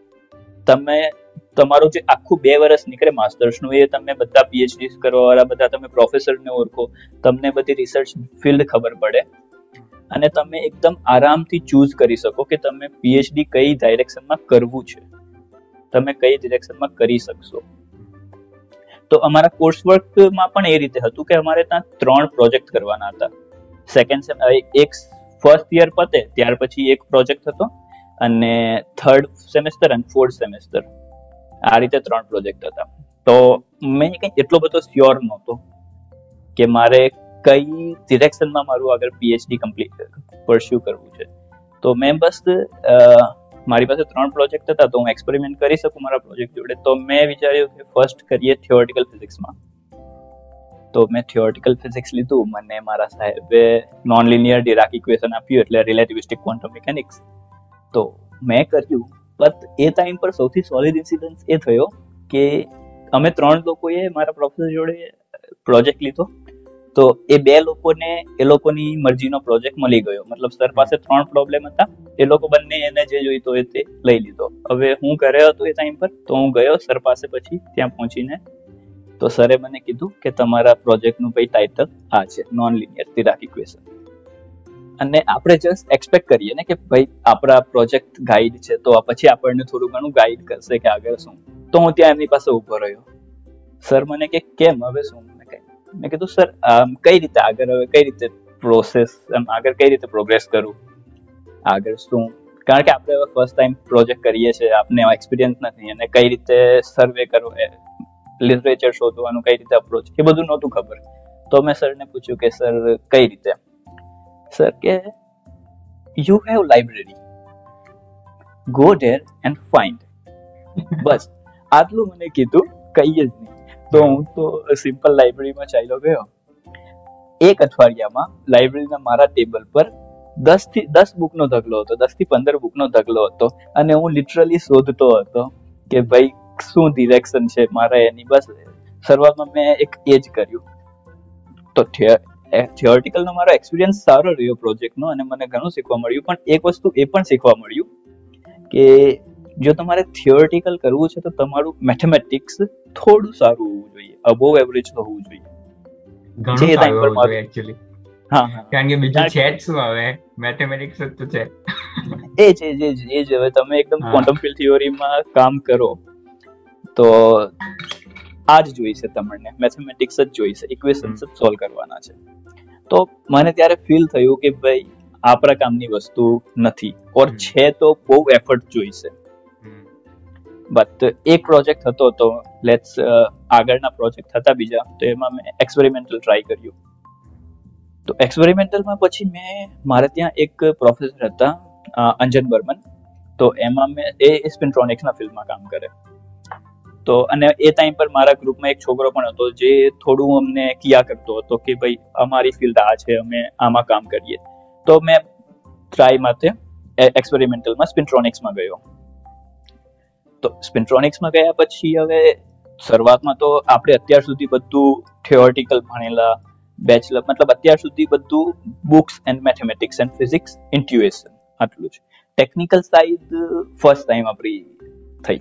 A: તમે તમારું જે આખું બે વર્ષ નીકળે માસ્ટર્સનું, એ તમે બધા પીએચડી કરવા વાળા બધા તમે પ્રોફેસરને ઓળખો, તમને બધી રિસર્ચ ફિલ્ડ ખબર પડે, અને તમે એકદમ આરામથી ચૂઝ કરી શકો કે તમે પીએચડી કઈ ડાયરેક્શનમાં કરવું છે, તમે કઈ ડિરેક્શનમાં કરી શકશો. તો અમારા કોર્સ વર્કમાં પણ એ રીતે હતું કે અમારે ત્યાં ત્રણ પ્રોજેક્ટ કરવાના હતા. સેકન્ડ સેમ એક ફર્સ્ટ યર પતે ત્યાર પછી એક પ્રોજેક્ટ હતો, અને થર્ડ સેમેસ્ટર અને ફોર્થ સેમેસ્ટર, આ રીતે ત્રણ પ્રોજેક્ટ હતા. તો મેં કંઈ એટલો બધો શ્યોર નહોતો કે મારે કઈ ડિરેક્શનમાં મારું આગળ પીએચડી કમ્પ્લીટ પરસ્યુ કરવું છે. તો મેં બસ મારી પાસે ત્રણ પ્રોજેક્ટ હતા, તો હું એક્સપેરિમેન્ટ કરી શકું મારા પ્રોજેક્ટ જોડે. તો મેં વિચાર્યું કે ફર્સ્ટ કરીએ થિયોરિટિકલ ફિઝિક્સમાં. તો મેં થિયોરિટિકલ ફિઝિક્સ લીધું. મને મારા સાહેબે નોન લિનિયર ડિરાક ઇક્વેશન આપ્યું, એટલે રિલેટિવિસ્ટિક ક્વોન્ટમ મિકેનિક્સ. તો મેં કર્યું. બટ એ ટાઈમ પર સૌથી સોલિડ ઇન્સિડન્સ એ થયો કે અમે ત્રણ લોકોએ મારા પ્રોફેસર જોડે પ્રોજેક્ટ લીધો. તો એ બે લોકોને એ લોકોની મરજીનો પ્રોજેક્ટ મળી ગયો. મતલબ સર પાસે ત્રણ પ્રોબ્લેમ હતા, એ લોકો બંને એને જે જોઈતો હોય તે લઈ લીધો. હવે હું ઘરે હતો એ ટાઈમ પર, તો હું ગયો સર પાસે. પછી ત્યાં પહોંચીને તો સરે મને કીધું કે તમારા પ્રોજેક્ટનું ભાઈ ટાઇટલ આ છે, નોન લિનિયર ડિરાક ઇક્વેશન. અને આપણે જસ્ટ એક્સપેક્ટ કરીએ ને કે ભાઈ આપણા પ્રોજેક્ટ ગાઈડ છે, તો પછી આપણને થોડું ઘણું ગાઈડ કરશે કે આગળ શું. તો હું ત્યાં એમની પાસે ઉભો રહ્યો. સર મને કે કેમ, હવે શું? મેં કીધું સર કઈ રીતે આગળ, હવે કઈ રીતે પ્રોસેસ, આગળ કઈ રીતે પ્રોગ્રેસ કરું, આગળ શું? કારણ કે આપણે હવે ફર્સ્ટ ટાઈમ પ્રોજેક્ટ કરીએ છીએ, આપણે એક્સપિરિયન્સ નથી, અને કઈ રીતે સર્વે કરવો, લિટરેચર શોધવાનું, કઈ રીતે અપ્રોચ, એ બધું નહોતું ખબર. તો મેં સરને પૂછ્યું કે સર કઈ રીતે? સર કે you have library, go there and find. બસ આટલું મને કીધું, કઈ જ નહીં. તો હું તો સિમ્પલ લાઇબ્રેરીમાં ચાલ્યો ગયો. એક અઠવાડિયામાં લાઇબ્રેરીના મારા ટેબલ પર દસ થી દસ બુકનો ઢગલો હતો, દસ થી પંદર બુકનો ઢગલો હતો. અને હું લિટરલી શોધતો હતો કે ભાઈ શું ડિરેક્શન છે મારા એની. બસ શરૂઆતમાં મેં એક એ જ કર્યું. તો થિયોરિટિકલનો મારો એક્સપિરિયન્સ સારો રહ્યો પ્રોજેક્ટનો અને મને ઘણું શીખવા મળ્યું. પણ એક વસ્તુ એ પણ શીખવા મળ્યું કે જો તમારે થિયોરિટિકલ કરવું છે તો તમારું મેથેમેટિક્સ થોડું સારું હોવું જોઈએ, અબોવ એવરેજ તો હોવું જોઈએ.
B: ઘણું સારું હોવું જોઈએ એકચ્યુઅલી. હા હા, કારણ કે બીજું છે જ શું, હવે મેથેમેટિક્સ જ તો છે.
A: એ જ એ જ એ જ હવે તમે એકદમ ક્વોન્ટમ ફિલ્ડ થિયોરીમાં કામ કરો તો આ જ જોઈશે, તમને મેથેમેટિક્સ જ જોઈશે, ઇક્વેશન્સ જ સોલ્વ કરવાના છે. તો મને ત્યારે ફીલ થયું કે ભાઈ આપણા કામની વસ્તુ નથી, ઓર છે તો બહુ એફર્ટ જોઈશે. બટ એક પ્રોજેક્ટ હતો તો લેટ્સ આગળના પ્રોજેક્ટ હતા બીજા, તો એમાં મેં એક્સપેરિમેન્ટલ ટ્રાય કર્યું. તો એક્સપેરિમેન્ટલમાં પછી મેં મારે ત્યાં એક પ્રોફેસર હતા અંજન બર્મન, તો એમાં મેં એ સ્પિન્ટ્રોનિક્સના ફિલ્ડમાં કામ કરે. તો અને એ ટાઈમ પર મારા ગ્રુપમાં એક છોકરો પણ હતો જે થોડું અમને કિયા કરતો હતો કે ભાઈ અમારી ફિલ્ડ આ છે, અમે આમાં કામ કરીએ. તો મેં ટ્રાય માટે એક્સપેરિમેન્ટલમાં સ્પિન્ટ્રોનિક્સમાં ગયો. તો સ્પિન્ટ્રોનિક્સમાં ગયા પછી હવે શરૂઆતમાં તો આપણે અત્યાર સુધી બધું થિયોરિટિકલ ભણેલા, બેચલર મતલબ અત્યાર સુધી બધું books and mathematics and physics, intuition, આટલું જ. ટેકનિકલ સાઈડ ફર્સ્ટ ટાઈમ આપણી થઈ.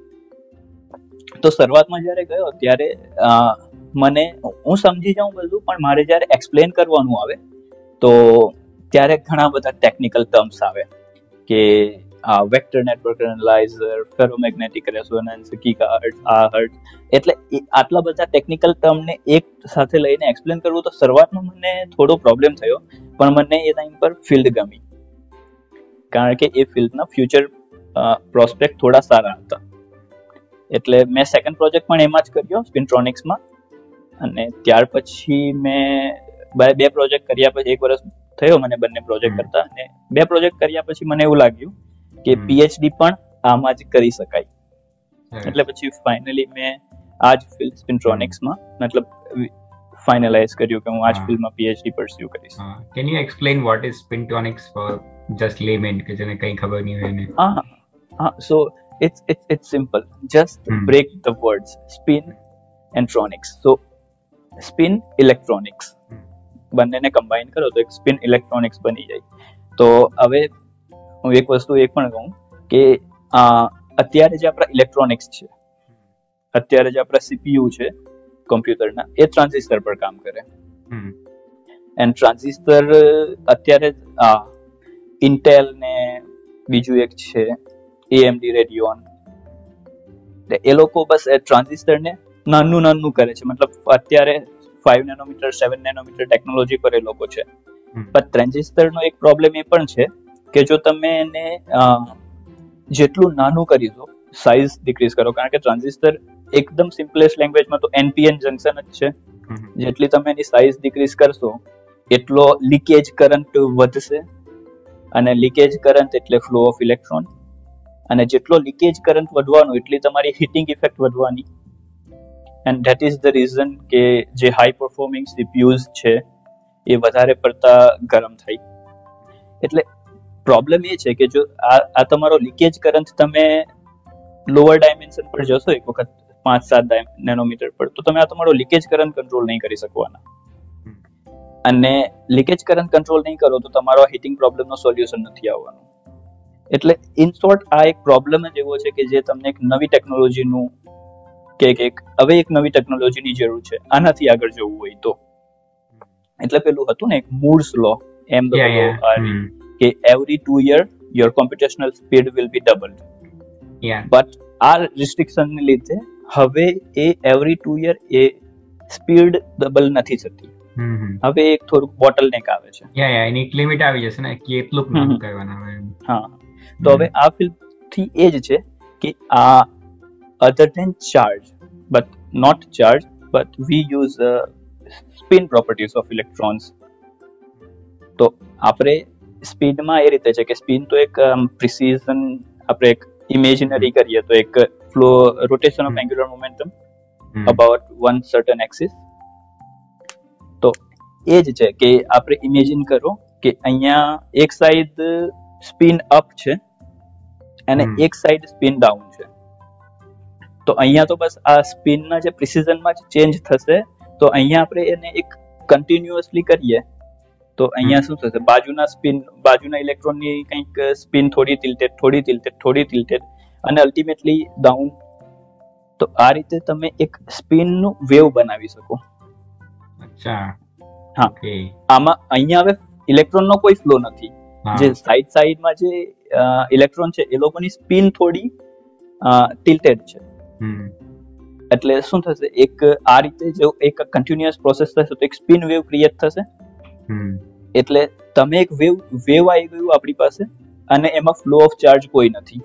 A: તો શરૂઆતમાં જ્યારે ગયો ત્યારે મને હું સમજી જાઉં બધું, પણ મારે જ્યારે એક્સપ્લેન કરવાનું આવે તો ત્યારે ઘણા બધા ટેકનિકલ ટર્મ્સ આવે કે vector network analyser, ferromagnetic resonance, gigahertz, ah hertz, એટલે આટલા બધા ટેકનિકલ ટર્મને એક સાથે લઈને એક્સપ્લેન કરવું તો શરૂઆતમાં મને થોડો પ્રોબ્લેમ થયો. પણ મને એ ટાઈમ પર ફિલ્ડ ગમી, કારણ કે એ ફિલ્ડના ફ્યુચર પ્રોસ્પેક્ટ થોડા સારા હતા. એટલે મેં સેકન્ડ પ્રોજેક્ટ પણ એમાં જ કર્યો, સ્પિન્ટ્રોનિક્સમાં. અને ત્યાર પછી મેં બે પ્રોજેક્ટ કર્યા પછી એક વર્ષ થયો મને બંને પ્રોજેક્ટ કરતા, અને બે પ્રોજેક્ટ કર્યા પછી મને એવું લાગ્યું કે પીએચડી પણ આમાં જ કરી શકાય. એટલે પછી ફાઇનલી મેં આ જ ફિલ્ડ સ્પિન્ટ્રોનિક્સમાં મતલબ ફાઇનલાઇઝ કર્યું કે હું આ જ ફિલ્ડમાં પીએચડી પરસ્યુ કરીશ.
B: Can you explain what is spintronics for just layman કે જેને કંઈ ખબર નહીં હોય એને?
A: હા હા, so it's it's it's simple, just hmm. break the words spin and tronics. So spin electronics બંનેને કમ્બાઈન કરો તો એક સ્પિન ઇલેક્ટ્રોનિક્સ બની જાય. તો હવે હું એક વસ્તુ એક પણ કહું કે અત્યારે જે આપણા ઇલેક્ટ્રોનિક્સ છે, અત્યારે જે આપણા સીપીયુ છે કમ્પ્યુટરના, એ ટ્રાન્ઝિસ્ટર પર કામ કરે. એન્ડ ટ્રાન્ઝિસ્ટર અત્યારે ઇન્ટેલ ને બીજું એક છે એએમડી રેડિયોન, એ લોકો બસ ટ્રાન્ઝિસ્ટરને નાનું નાનું કરે છે. મતલબ અત્યારે five nanometre seven nanometre technology પર એ લોકો છે. પણ ટ્રાન્ઝિસ્ટરનો એક પ્રોબ્લેમ એ પણ છે કે જો તમે એને જેટલું નાનું કરી દો, સાઇઝ ડિક્રીઝ કરો, કારણ કે ટ્રાન્ઝિસ્ટર એકદમ સિમ્પલેસ્ટ લેંગ્વેજમાં તો એનપીએન જંકશન જ છે. જેટલી તમે એની સાઇઝ ડિક્રીઝ કરશો એટલો લીકેજ કરંટ વધશે, અને લીકેજ કરંટ એટલે ફ્લો ઓફ ઇલેક્ટ્રોન, અને જેટલો લીકેજ કરંટ વધવાનો એટલી તમારી હીટિંગ ઇફેક્ટ વધવાની. And that is the reason કે જે હાઈ પરફોર્મિંગ સીપીયુઝ છે એ વધારે પડતા ગરમ થાય. એટલે પ્રોબ્લેમ એ છે કે જો આ આ તમારો લીકેજ કરંટ તમે લોઅર ડાયમેન્શન પર જશો એક વખત પાંચ સાત નેનોમીટર પર, તો તમે આ તમારો લીકેજ કરંટ કંટ્રોલ નહીં કરી શકવાના. અને લીકેજ કરંટ કંટ્રોલ નહીં કરો તો તમારો હીટિંગ પ્રોબ્લેમનો સોલ્યુશન નથી આવવાનું. એટલે ઇન શોર્ટ આ એક પ્રોબ્લેમ જ એવો છે કે જે તમને એક નવી ટેકનોલોજીનું કે એક હવે એક નવી ટેકનોલોજીની જરૂર છે આનાથી આગળ જવું હોય તો. એટલે પેલું હતું ને એક મૂર્સ લો, એમ કે every two year your computational speed will be doubled. But આ રિસ્ટ્રિક્શનને લીધે હવે એ એવરી ટુ યર એ સ્પીડ ડબલ નથી થતી. હવે એક થોડુંક બોટલનેક આવે છે.
B: એની એક લિમિટ આવી જશે ને કે એટલું કામ કરવાનું આવે.
A: હા, તો હવે આ ફિલ્ડ થી એ જ છે કે આ other than charge but not charge but we use uh, spin properties of electrons. તો આપણે સ્પીડમાં એ રીતે છે કે સ્પિન તો એક પ્રિસિઝન, આપણે એક ઇમેજિનરી કરીએ તો એક flow rotation of angular momentum about one certain axis. તો એ જ છે કે આપણે ઇમેજિન કરો કે અહીંયા એક સાઈડ સ્પિન અપ છે અને એક સાઈડ સ્પિન ડાઉન છે. તો અહીંયા તો બસ આ સ્પિનના જે પ્રિસિઝનમાં જ ચેન્જ થશે. તો અહીંયા આપણે એને એક કન્ટિન્યુઅસલી કરીએ તો અહીંયા શું થશે, બાજુના સ્પિન બાજુના ઇલેક્ટ્રોનની કંઈક સ્પિન થોડી ટિલ્ટેડ થોડી ટિલ્ટેડ થોડી ટિલ્ટેડ અને અલ્ટિમેટલી ડાઉન. તો આ રીતે તમે એક સ્પિનનું વેવ બનાવી શકો.
B: અચ્છા.
A: હા, આમાં અહીંયા હવે ઇલેક્ટ્રોનનો કોઈ ફ્લો નથી. જે સાઈડ સાઈડમાં જે ઇલેક્ટ્રોન છે એ લોકોની સ્પિન થોડી ટિલ્ટેડ છે. એટલે શું થશે, એક આ રીતે જો એક કન્ટિન્યુઅસ પ્રોસેસ થશે તો એક સ્પિન વેવ ક્રિએટ થશે. એટલે તમે એક વેવ વેવ આવી ગયું આપણી પાસે અને એમાં ફ્લો ઓફ ચાર્જ કોઈ નથી.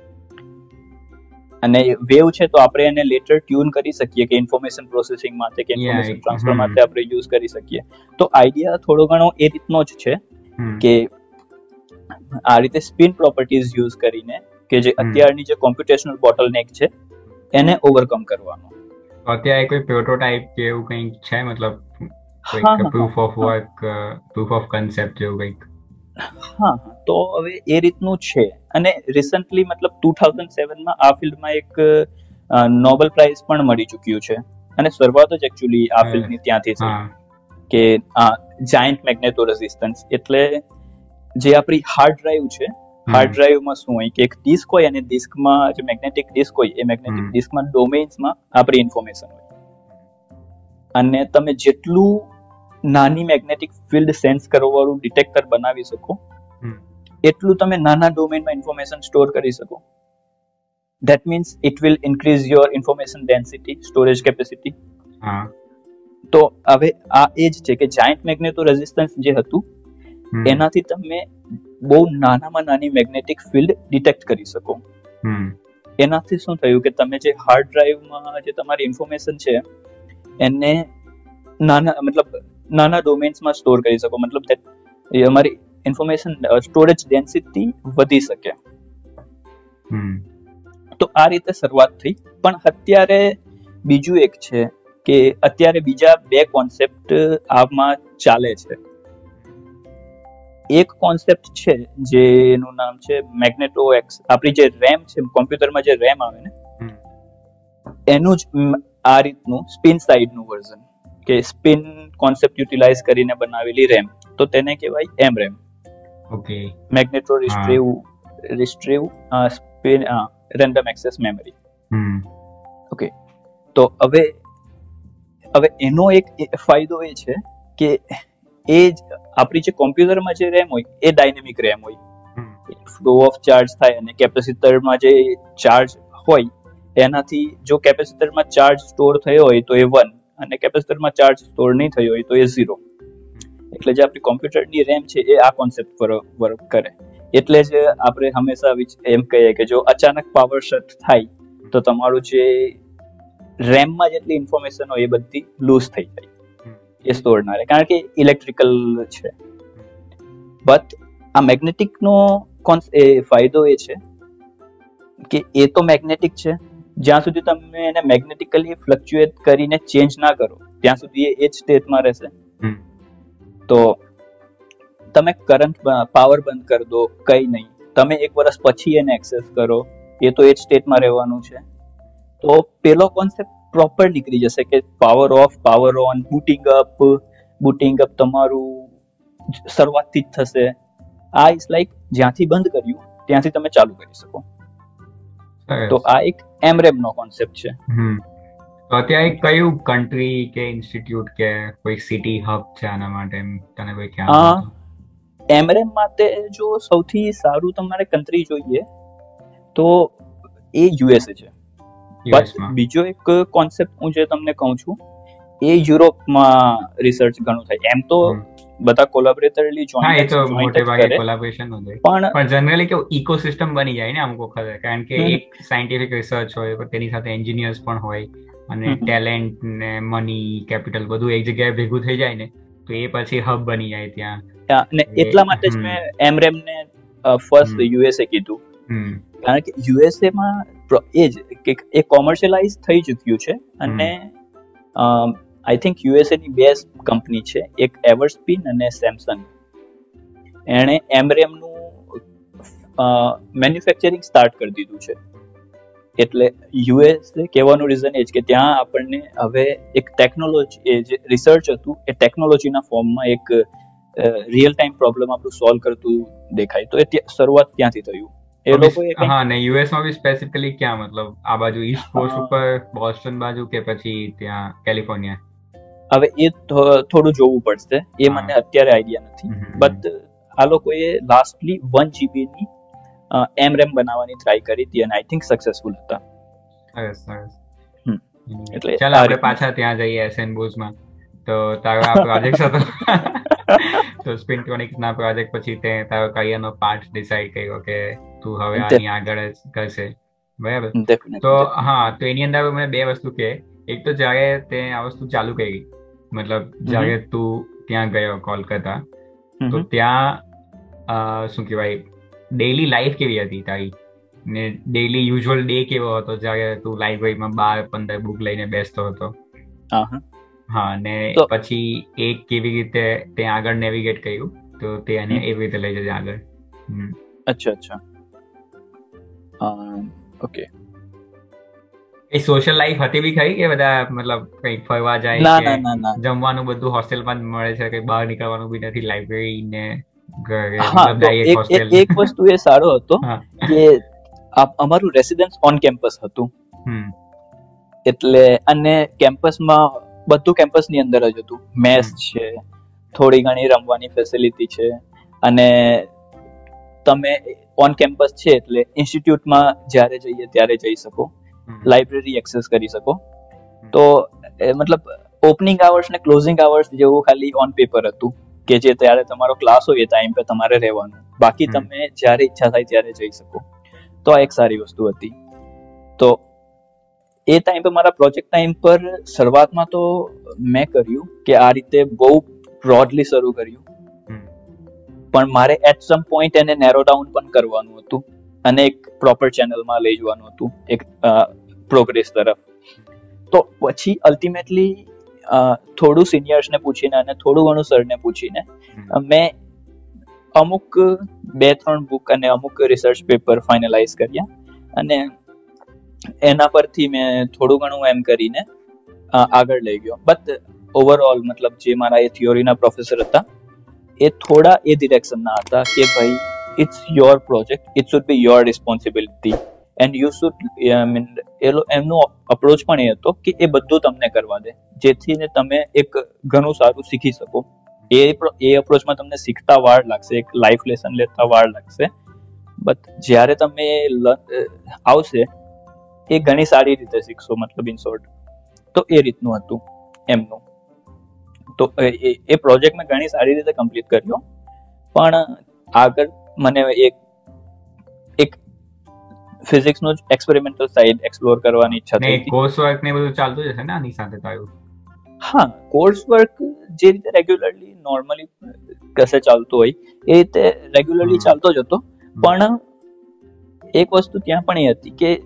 A: અને વેવ છે તો આપણે એને લેટર ટ્યુન કરી શકીએ કે ઇન્ફોર્મેશન પ્રોસેસિંગ માટે કે ઇન્ફોર્મેશન ટ્રાન્સફર માટે આપણે યુઝ કરી શકીએ. તો આઈડિયા થોડો ઘણો એ રીતનો જ છે કે આ રીતે સ્પિન પ્રોપર્ટીઝ યુઝ કરીને કે જે અત્યારની જે કોમ્પ્યુટેશનલ બોટલનેક છે એને ઓવરકમ કરવાનો.
B: અત્યારે કોઈ પ્રોટોટાઇપ કે એવું કંઈક છે, મતલબ proof of work, proof of concept જેવું કંઈક?
A: હા, તો હવે એ રીતનું છે. અને રિસન્ટલી મતલબ ટુ થાઉઝન્ડ સેવનમાં આ ફિલ્ડમાં એક નોબેલ પ્રાઇઝ પણ મળી ચૂક્યું છે. અને શરૂઆત જ એકચ્યુઅલી આ ફિલ્ડની ત્યાંથી છે કે આ જાયન્ટ મેગ્નેટો રેઝિસ્ટન્સ. એટલે જે આપણી હાર્ડ ડ્રાઈવ છે, હાર્ડ ડ્રાઈવમાં શું હોય કે એક ડિસ્ક હોય અને ડિસ્કમાં જે મેગ્નેટિક ડિસ્ક હોય એ મેગ્નેટિક ડિસ્કમાં ડોમેન્સમાં આપણી ઇન્ફોર્મેશન હોય. અને તમે જેટલું નાની મેગ્નેટિક ફિલ્ડ સેન્સ કરવાવાળું ડિટેક્ટર બનાવી શકો એટલું તમે નાના ડોમેનમાં ઇન્ફોર્મેશન સ્ટોર કરી શકો. That means it will increase your information density, storage capacity. તો હવે આ એ જ છે કે જાયન્ટ મેગ્નેટો રેઝિસ્ટન્સ જે હતું એનાથી તમે બહુ નાનામાં નાની મેગ્નેટિક ફિલ્ડ ડિટેક્ટ કરી શકો. એનાથી શું થયું કે તમે જે હાર્ડ ડ્રાઈવમાં જે તમારી ઇન્ફોર્મેશન છે એને નાના મતલબ નાના ડોમેન્સમાં સ્ટોર કરી શકો. મતલબ અમારી ઇન્ફોર્મેશન સ્ટોરેજ ડેન્સિટી વધી શકે. તો આ રીતે શરૂઆત થઈ. પણ અત્યારે બીજું એક છે કે અત્યારે બીજા બે કોન્સેપ્ટ આમાં ચાલે છે. એક કોન્સેપ્ટ છે જેનું નામ છે મેગ્નેટો એક્સ. આપણી જે રેમ છે, કોમ્પ્યુટરમાં જે રેમ આવે ને એનું જ આ રીતનું સ્પિન સાઇડનું વર્ઝન, કે સ્પિન કોન્સેપ્ટ યુટિલાઇઝ કરીને બનાવેલી રેમ. તો તેને કહેવાય M RAM.
B: Okay.
A: Magneto resistive resistive spin random access memory. Okay. તો હવે હવે એનો એક ફાયદો એ છે કે એ જ આપણી જે કોમ્પ્યુટરમાં જે રેમ હોય એ ડાયનેમિક રેમ હોય. ફ્લો ઓફ ચાર્જ થાય અને કેપેસિટરમાં જે ચાર્જ હોય એનાથી જો કેપેસિટરમાં ચાર્જ સ્ટોર થયો હોય તો એ વન અને કેપેસિટરમાં ચાર્જ સ્ટોર નહીં થયો હોય તો એ ઝીરો. એટલે જે આપણી કોમ્પ્યુટરની રેમ છે એ આ કોન્સેપ્ટ પર વર્ક કરે. એટલે જ આપણે હંમેશા એમ કહીએ કે જો અચાનક પાવર શટ થાય તો તમારું જે રેમમાં જેટલી ઇન્ફોર્મેશન હોય એ બધી લૂઝ થઈ જાય, એ સ્ટોર ના રહે, કારણ કે ઇલેક્ટ્રિકલ છે. બટ આ મેગ્નેટિકનો એ ફાયદો એ છે કે એ તો મેગ્નેટિક છે, જ્યાં સુધી તમે એને મેગ્નેટિકલી ફ્લક્ચ્યુએટ કરીને ચેન્જ ના કરો ત્યાં સુધી એ જ સ્ટેટમાં રહેશે. તો તમે કરંટ પાવર બંધ કરી દો કઈ નહીં, તમે એક વર્ષ પછી એને એક્સેસ કરો એ તો એ જ સ્ટેટમાં રહેવાનું છે. તો પેલો કોન્સેપ્ટ પ્રોપર નીકળી જશે કે power off, power on, booting up booting up તમારું શરૂઆતથી જ થશે. આ ઇઝ લાઈક જ્યાંથી બંધ કર્યું ત્યાંથી તમે ચાલુ કરી શકો. તો આ એક એમરેમ નો કોન્સેપ્ટ છે.
B: તો અત્યારે કયું કન્ટ્રી કે ઇન્સ્ટિટ્યૂટ કે કોઈ સિટી હબ છે આના માટે, તને કોઈ ખ્યાલ?
A: એમરેમ માટે જો સૌથી સારું તમારે કન્ટ્રી જોઈએ તો એ યુએસએ છે. બીજો એક કોન્સેપ્ટ હું જે તમને કહું છું એ યુરોપમાં રિસર્ચ ઘણું થાય. એમ તો બધા કોલેબોરેટરલી જોઈન્ટ
B: મોટે ભાગે કોલેબોરેશન નું છે, પણ જનરલી કેવું ઇકોસિસ્ટમ બની જાય ને અમુક વખત, કારણ કે એક સાયન્ટિફિક રિસર્ચ હોય પણ તેની સાથે એન્જિનિયર્સ પણ હોય અને ટેલેન્ટ ને મની કેપિટલ બધું એક જગ્યાએ ભેગું થઈ જાય ને તો એ પછી હબ બની જાય ત્યાં.
A: અને એટલા માટે જ મેં એમરેમ ને ફર્સ્ટ યુએસએ કીધું, કારણ કે યુએસએ માં એ જ કે એ કોમર્શિયલાઇઝ થઈ ચૂક્યું છે. અને આઈ થિંક યુએસએ ની બે કંપની છે, એક એવરસ્પિન અને સેમસંગ. એણે એમરેમ નું મેન્યુફેક્ચરિંગ સ્ટાર્ટ કરી દીધું છે. એટલે યુએસ કહેવાનું રીઝન એ જ કે ત્યાં આપણને હવે એક ટેકનોલોજી, એ જે રિસર્ચ હતું એ ટેકનોલોજીના ફોર્મમાં એક રિયલ ટાઈમ પ્રોબ્લેમ આપણું સોલ્વ કરતું દેખાય. તો એ શરૂઆત ત્યાંથી થયું એ લોકોએ.
B: હા, ને યુએસ માં બી સ્પેસિફિકલી ક્યાં, મતલબ આ બાજુ ઈસ્ટ કોસ્ટ ઉપર, બોસ્ટન બાજુ, કે પછી ત્યાં કેલિફોર્નિયા?
A: હવે એ થોડું જોવું પડશે, એ મને અત્યારે આઈડિયા નથી. બટ આ લોકોએ લાસ્ટલી વન જીબી ની એમરેમ બનાવવાની ટ્રાય કરી હતી અને આઈ થિંક સક્સેસફુલ હતા.
B: સરસ સરસ. એટલે ચાલ આપણે પાછા ત્યાં જઈએ એસેનબોઝમાં. તો તારો આ પ્રોજેક્ટ હતો, તો સ્પિન્ટ્રોનિક્સ ના પ્રોજેક્ટ પછી તે તારો કરિયરનો પાર્ટ ડિસાઈડ કર્યો કે તું હવે આની આગળ કરશે, બરાબર? તો હા, તો એની અંદર મને બે વસ્તુ કે, એક તો જ્યારે તે આ વસ્તુ ચાલુ કરી, મતલબ જ્યારે તું ત્યાં ગયો કોલકાતા, તો ત્યાં શું કહેવાય, ડેઈલી લાઈફ કેવી હતી તારી, ને ડેઈલી યુઝ્યુઅલ ડે કેવો હતો જ્યારે તું લાઇબ્રેરીમાં બાર પંદર બુક લઈને બેસતો હતો? હા, ને પછી એક કેવી રીતે તે આગળ નેવિગેટ કર્યું, તો તે એને એવી રીતે લઈ જજે આગળ.
A: અચ્છા અચ્છા, ઓકે.
B: એ સોશિયલ લાઈફ હતી બી ખરી કે બધા મતલબ કંઈક ફરવા જાય કે જમવાનું બધું હોસ્ટેલમાં જ મળે છે, કે બહાર નીકળવાનું બી નથી, લાઇબ્રેરી ને
A: એક વસ્તુ એ સારો હતો કે અમારું રેસિડન્સ ઓન કેમ્પસ હતું, એટલે અને કેમ્પસમાં બધું કેમ્પસની અંદર જ હતું. મેસ છે, થોડી ઘણી રમવાની ફેસિલિટી છે, અને તમે ઓન કેમ્પસ છે એટલે ઇન્સ્ટિટ્યૂટમાં જ્યારે જઈએ ત્યારે જઈ શકો, લાઇબ્રેરી એક્સેસ કરી શકો. તો મતલબ ઓપનિંગ આવર્સ ને ક્લોઝિંગ આવર્સ જેવું ખાલી ઓન પેપર હતું, કે જે ત્યારે તમારો ક્લાસ હોય એ ટાઈમ પર તમારે રહેવાનું, બાકી તમે જ્યારે ઈચ્છા થાય ત્યારે જઈ શકો. તો આ એક સારી વસ્તુ હતી. તો એ ટાઈમ પર મારા પ્રોજેક્ટ ટાઈમ પર શરૂઆતમાં તો મેં કર્યું કે આ રીતે બહુ બ્રોડલી શરૂ કર્યું, પણ મારે એટ સમ પોઈન્ટ એને નેરો ડાઉન પણ કરવાનું હતું અને એક પ્રોપર ચેનલમાં લઈ જવાનું હતું, એક પ્રોગ્રેસ તરફ. તો પછી અલ્ટિમેટલી થોડું સિનિયર્સને પૂછીને અને થોડું ઘણું સરને પૂછીને મેં અમુક બે ત્રણ બુક અને અમુક રિસર્ચ પેપર ફાઇનલાઇઝ કર્યા, અને એના પરથી મેં થોડું ઘણું એમ કરીને આગળ લઈ ગયો. બટ ઓવરઓલ મતલબ જે મારા એ થિયોરીના પ્રોફેસર હતા એ થોડા એ ડિરેક્શનના હતા કે ભાઈ it's your project, it should be your responsibility and you should, mean એમનો અપ્રોચ પણ એ હતો કે એ બધું તમને કરવા દે, જેથી ને તમે એક ઘણું સારું શીખી શકો. એ એ અપ્રોચમાં તમને શીખતા વાર લાગશે, એક લાઈફ લેસન લેતા વાર લાગશે, બટ જ્યારે તમે આવશે એ ઘણી સારી રીતે શીખશો, મતલબ ઇન શોર્ટ. તો એ રીતનું હતું એમનું. તો એ પ્રોજેક્ટ મેં ઘણી સારી રીતે કમ્પ્લીટ કર્યો, પણ આગળ મને એક એક ફિઝિક્સનો જ એક્સપેરિમેન્ટલ સાઇડ એક્સપ્લોર કરવાની ઈચ્છા થઈ હતી.
B: કોર્સ વર્ક ને બધું ચાલતું જ હશે ને આની સાથે તારું?
A: હા, કોર્સ વર્ક જે રીતે રેગ્યુલરલી નોર્મલી કશે ચાલતું હોય એ રીતે રેગ્યુલરલી ચાલતો જ હતો, પણ એક વસ્તુ ત્યાં પણ એ હતી કે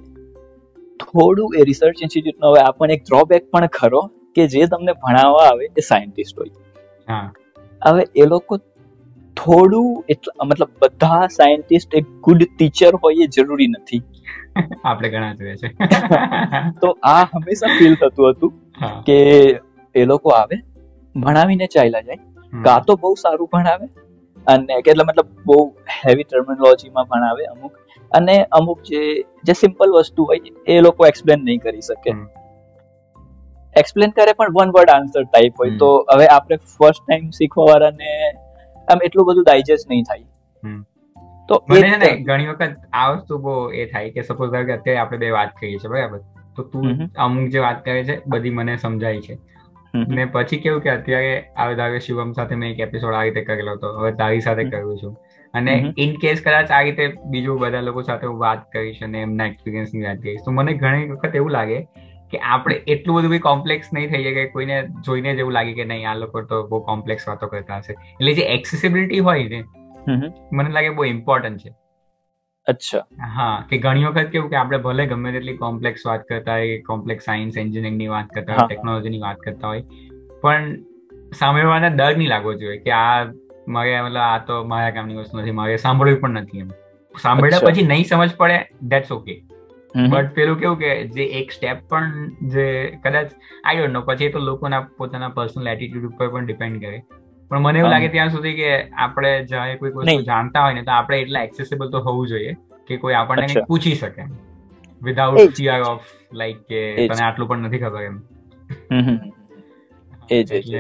A: થોડું એ રિસર્ચ ઇન્સ્ટિટ્યૂટનો હવે આપણને એક ડ્રોબેક પણ ખરો કે જે તમને ભણાવવા આવે એ સાયન્ટિસ્ટ હોય. હવે એ લોકો થોડું એટલા, મતલબ બધા સાયન્ટિસ્ટ એક ગુડ ટીચર હોય એ જરૂરી નથી,
B: આપણે ઘણા જોઈએ છે.
A: તો આ હંમેશા ફીલ થતું હતું કે એ લોકો આવે ભણાવીને ચાલ્યા જાય, કાં તો બહુ સારું ભણાવે અને કેટલા મતલબ બહુ હેવી ટર્મિનોલોજીમાં ભણાવે અમુક, અને અમુક જે જે સિમ્પલ વસ્તુ હોય એ લોકો એક્સપ્લેન નહીં કરી શકે, એક્સપ્લેન કરે પણ વન વર્ડ આન્સર ટાઈપ હોય. તો હવે આપણે ફર્સ્ટ ટાઈમ શીખવા વાળાને આમ એટલું બધું ડાયજેસ્ટ નહીં થાય.
B: તો મને છે ને ઘણી વખત આ વસ્તુ બહુ એ થાય કે સપોઝ કે અત્યારે આપણે બે વાત કરીએ છીએ, બરાબર? તો તું અમુક જે વાત કરે છે બધી મને સમજાય છે, ને પછી કેવું કે અત્યારે આ ધારે શિવમ સાથે મેં એક એપિસોડ આ રીતે કરેલો હતો, હવે તારી સાથે કરું છું, અને ઇન કેસ કદાચ આ રીતે બીજું બધા લોકો સાથે હું વાત કરીશ અને એમના એક્સપિરિયન્સની વાત કરીશ, તો મને ઘણી વખત એવું લાગે કે આપણે એટલું બધું બી કોમ્પ્લેક્સ નહીં થઈ જાય કે કોઈને જોઈને જ એવું લાગે કે નહીં આ લોકો તો બહુ કોમ્પ્લેક્સ વાતો કરતા હશે. એટલે જે એક્સેસિબિલિટી હોય ને મને લાગે બહુ ઇમ્પોર્ટન્ટ છે.
A: અચ્છા.
B: હા, કે ઘણી વખત કેવું કે આપણે ભલે ગમે તેટલી કોમ્પ્લેક્સ વાત કરતા હોય, કોમ્પ્લેક્સ સાયન્સ એન્જિનિયરિંગ ની વાત કરતા હોય, ટેકનોલોજીની વાત કરતા હોય, પણ સામેવાળાને ડર નહીં લાગવો જોઈએ કે આ મારે મતલબ આ તો મારા કામની વસ્તુ નથી, મારે સાંભળવી પણ નથી. એમ સાંભળ્યા પછી નહીં સમજ પડે, ધેટ્સ ઓકે. બટ પેલું કેવું કે જે એક સ્ટેપ પણ જે કદાચ આઈ ડોન્ટ નો પછી તો લોકોના પોતાના પર્સનલ એટીટ્યુડ ઉપર પણ ડિપેન્ડ કરે, પણ મને એવું લાગે ત્યાં સુધી કે આપણે જ્યારે કોઈ વસ્તુ જાણતા હોય ને તો આપણે એટલા એક્સેસિબલ તો હોવું જોઈએ કે કોઈ આપણને કંઈક પૂછી શકે વિધાઉટ ફિયર ઓફ લાઈક કે તને આટલું પણ નથી ખબર એમ.
A: એ જ એટલે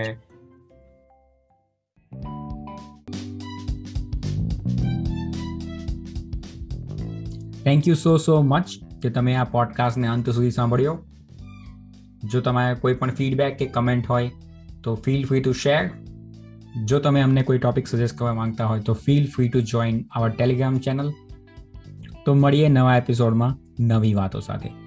C: thank you so so much કે તમે આ પોડકાસ્ટને અંત સુધી સાંભળ્યો. જો તમારે કોઈ પણ ફીડબેક કે કમેન્ટ હોય તો ફીલ ફ્રી ટુ શેર. જો તમે અમને કોઈ ટોપિક સજેસ્ટ કરવા માંગતા હોય તો feel free to join our Telegram channel. તો મળીએ નવા એપિસોડમાં નવી વાતો સાથે.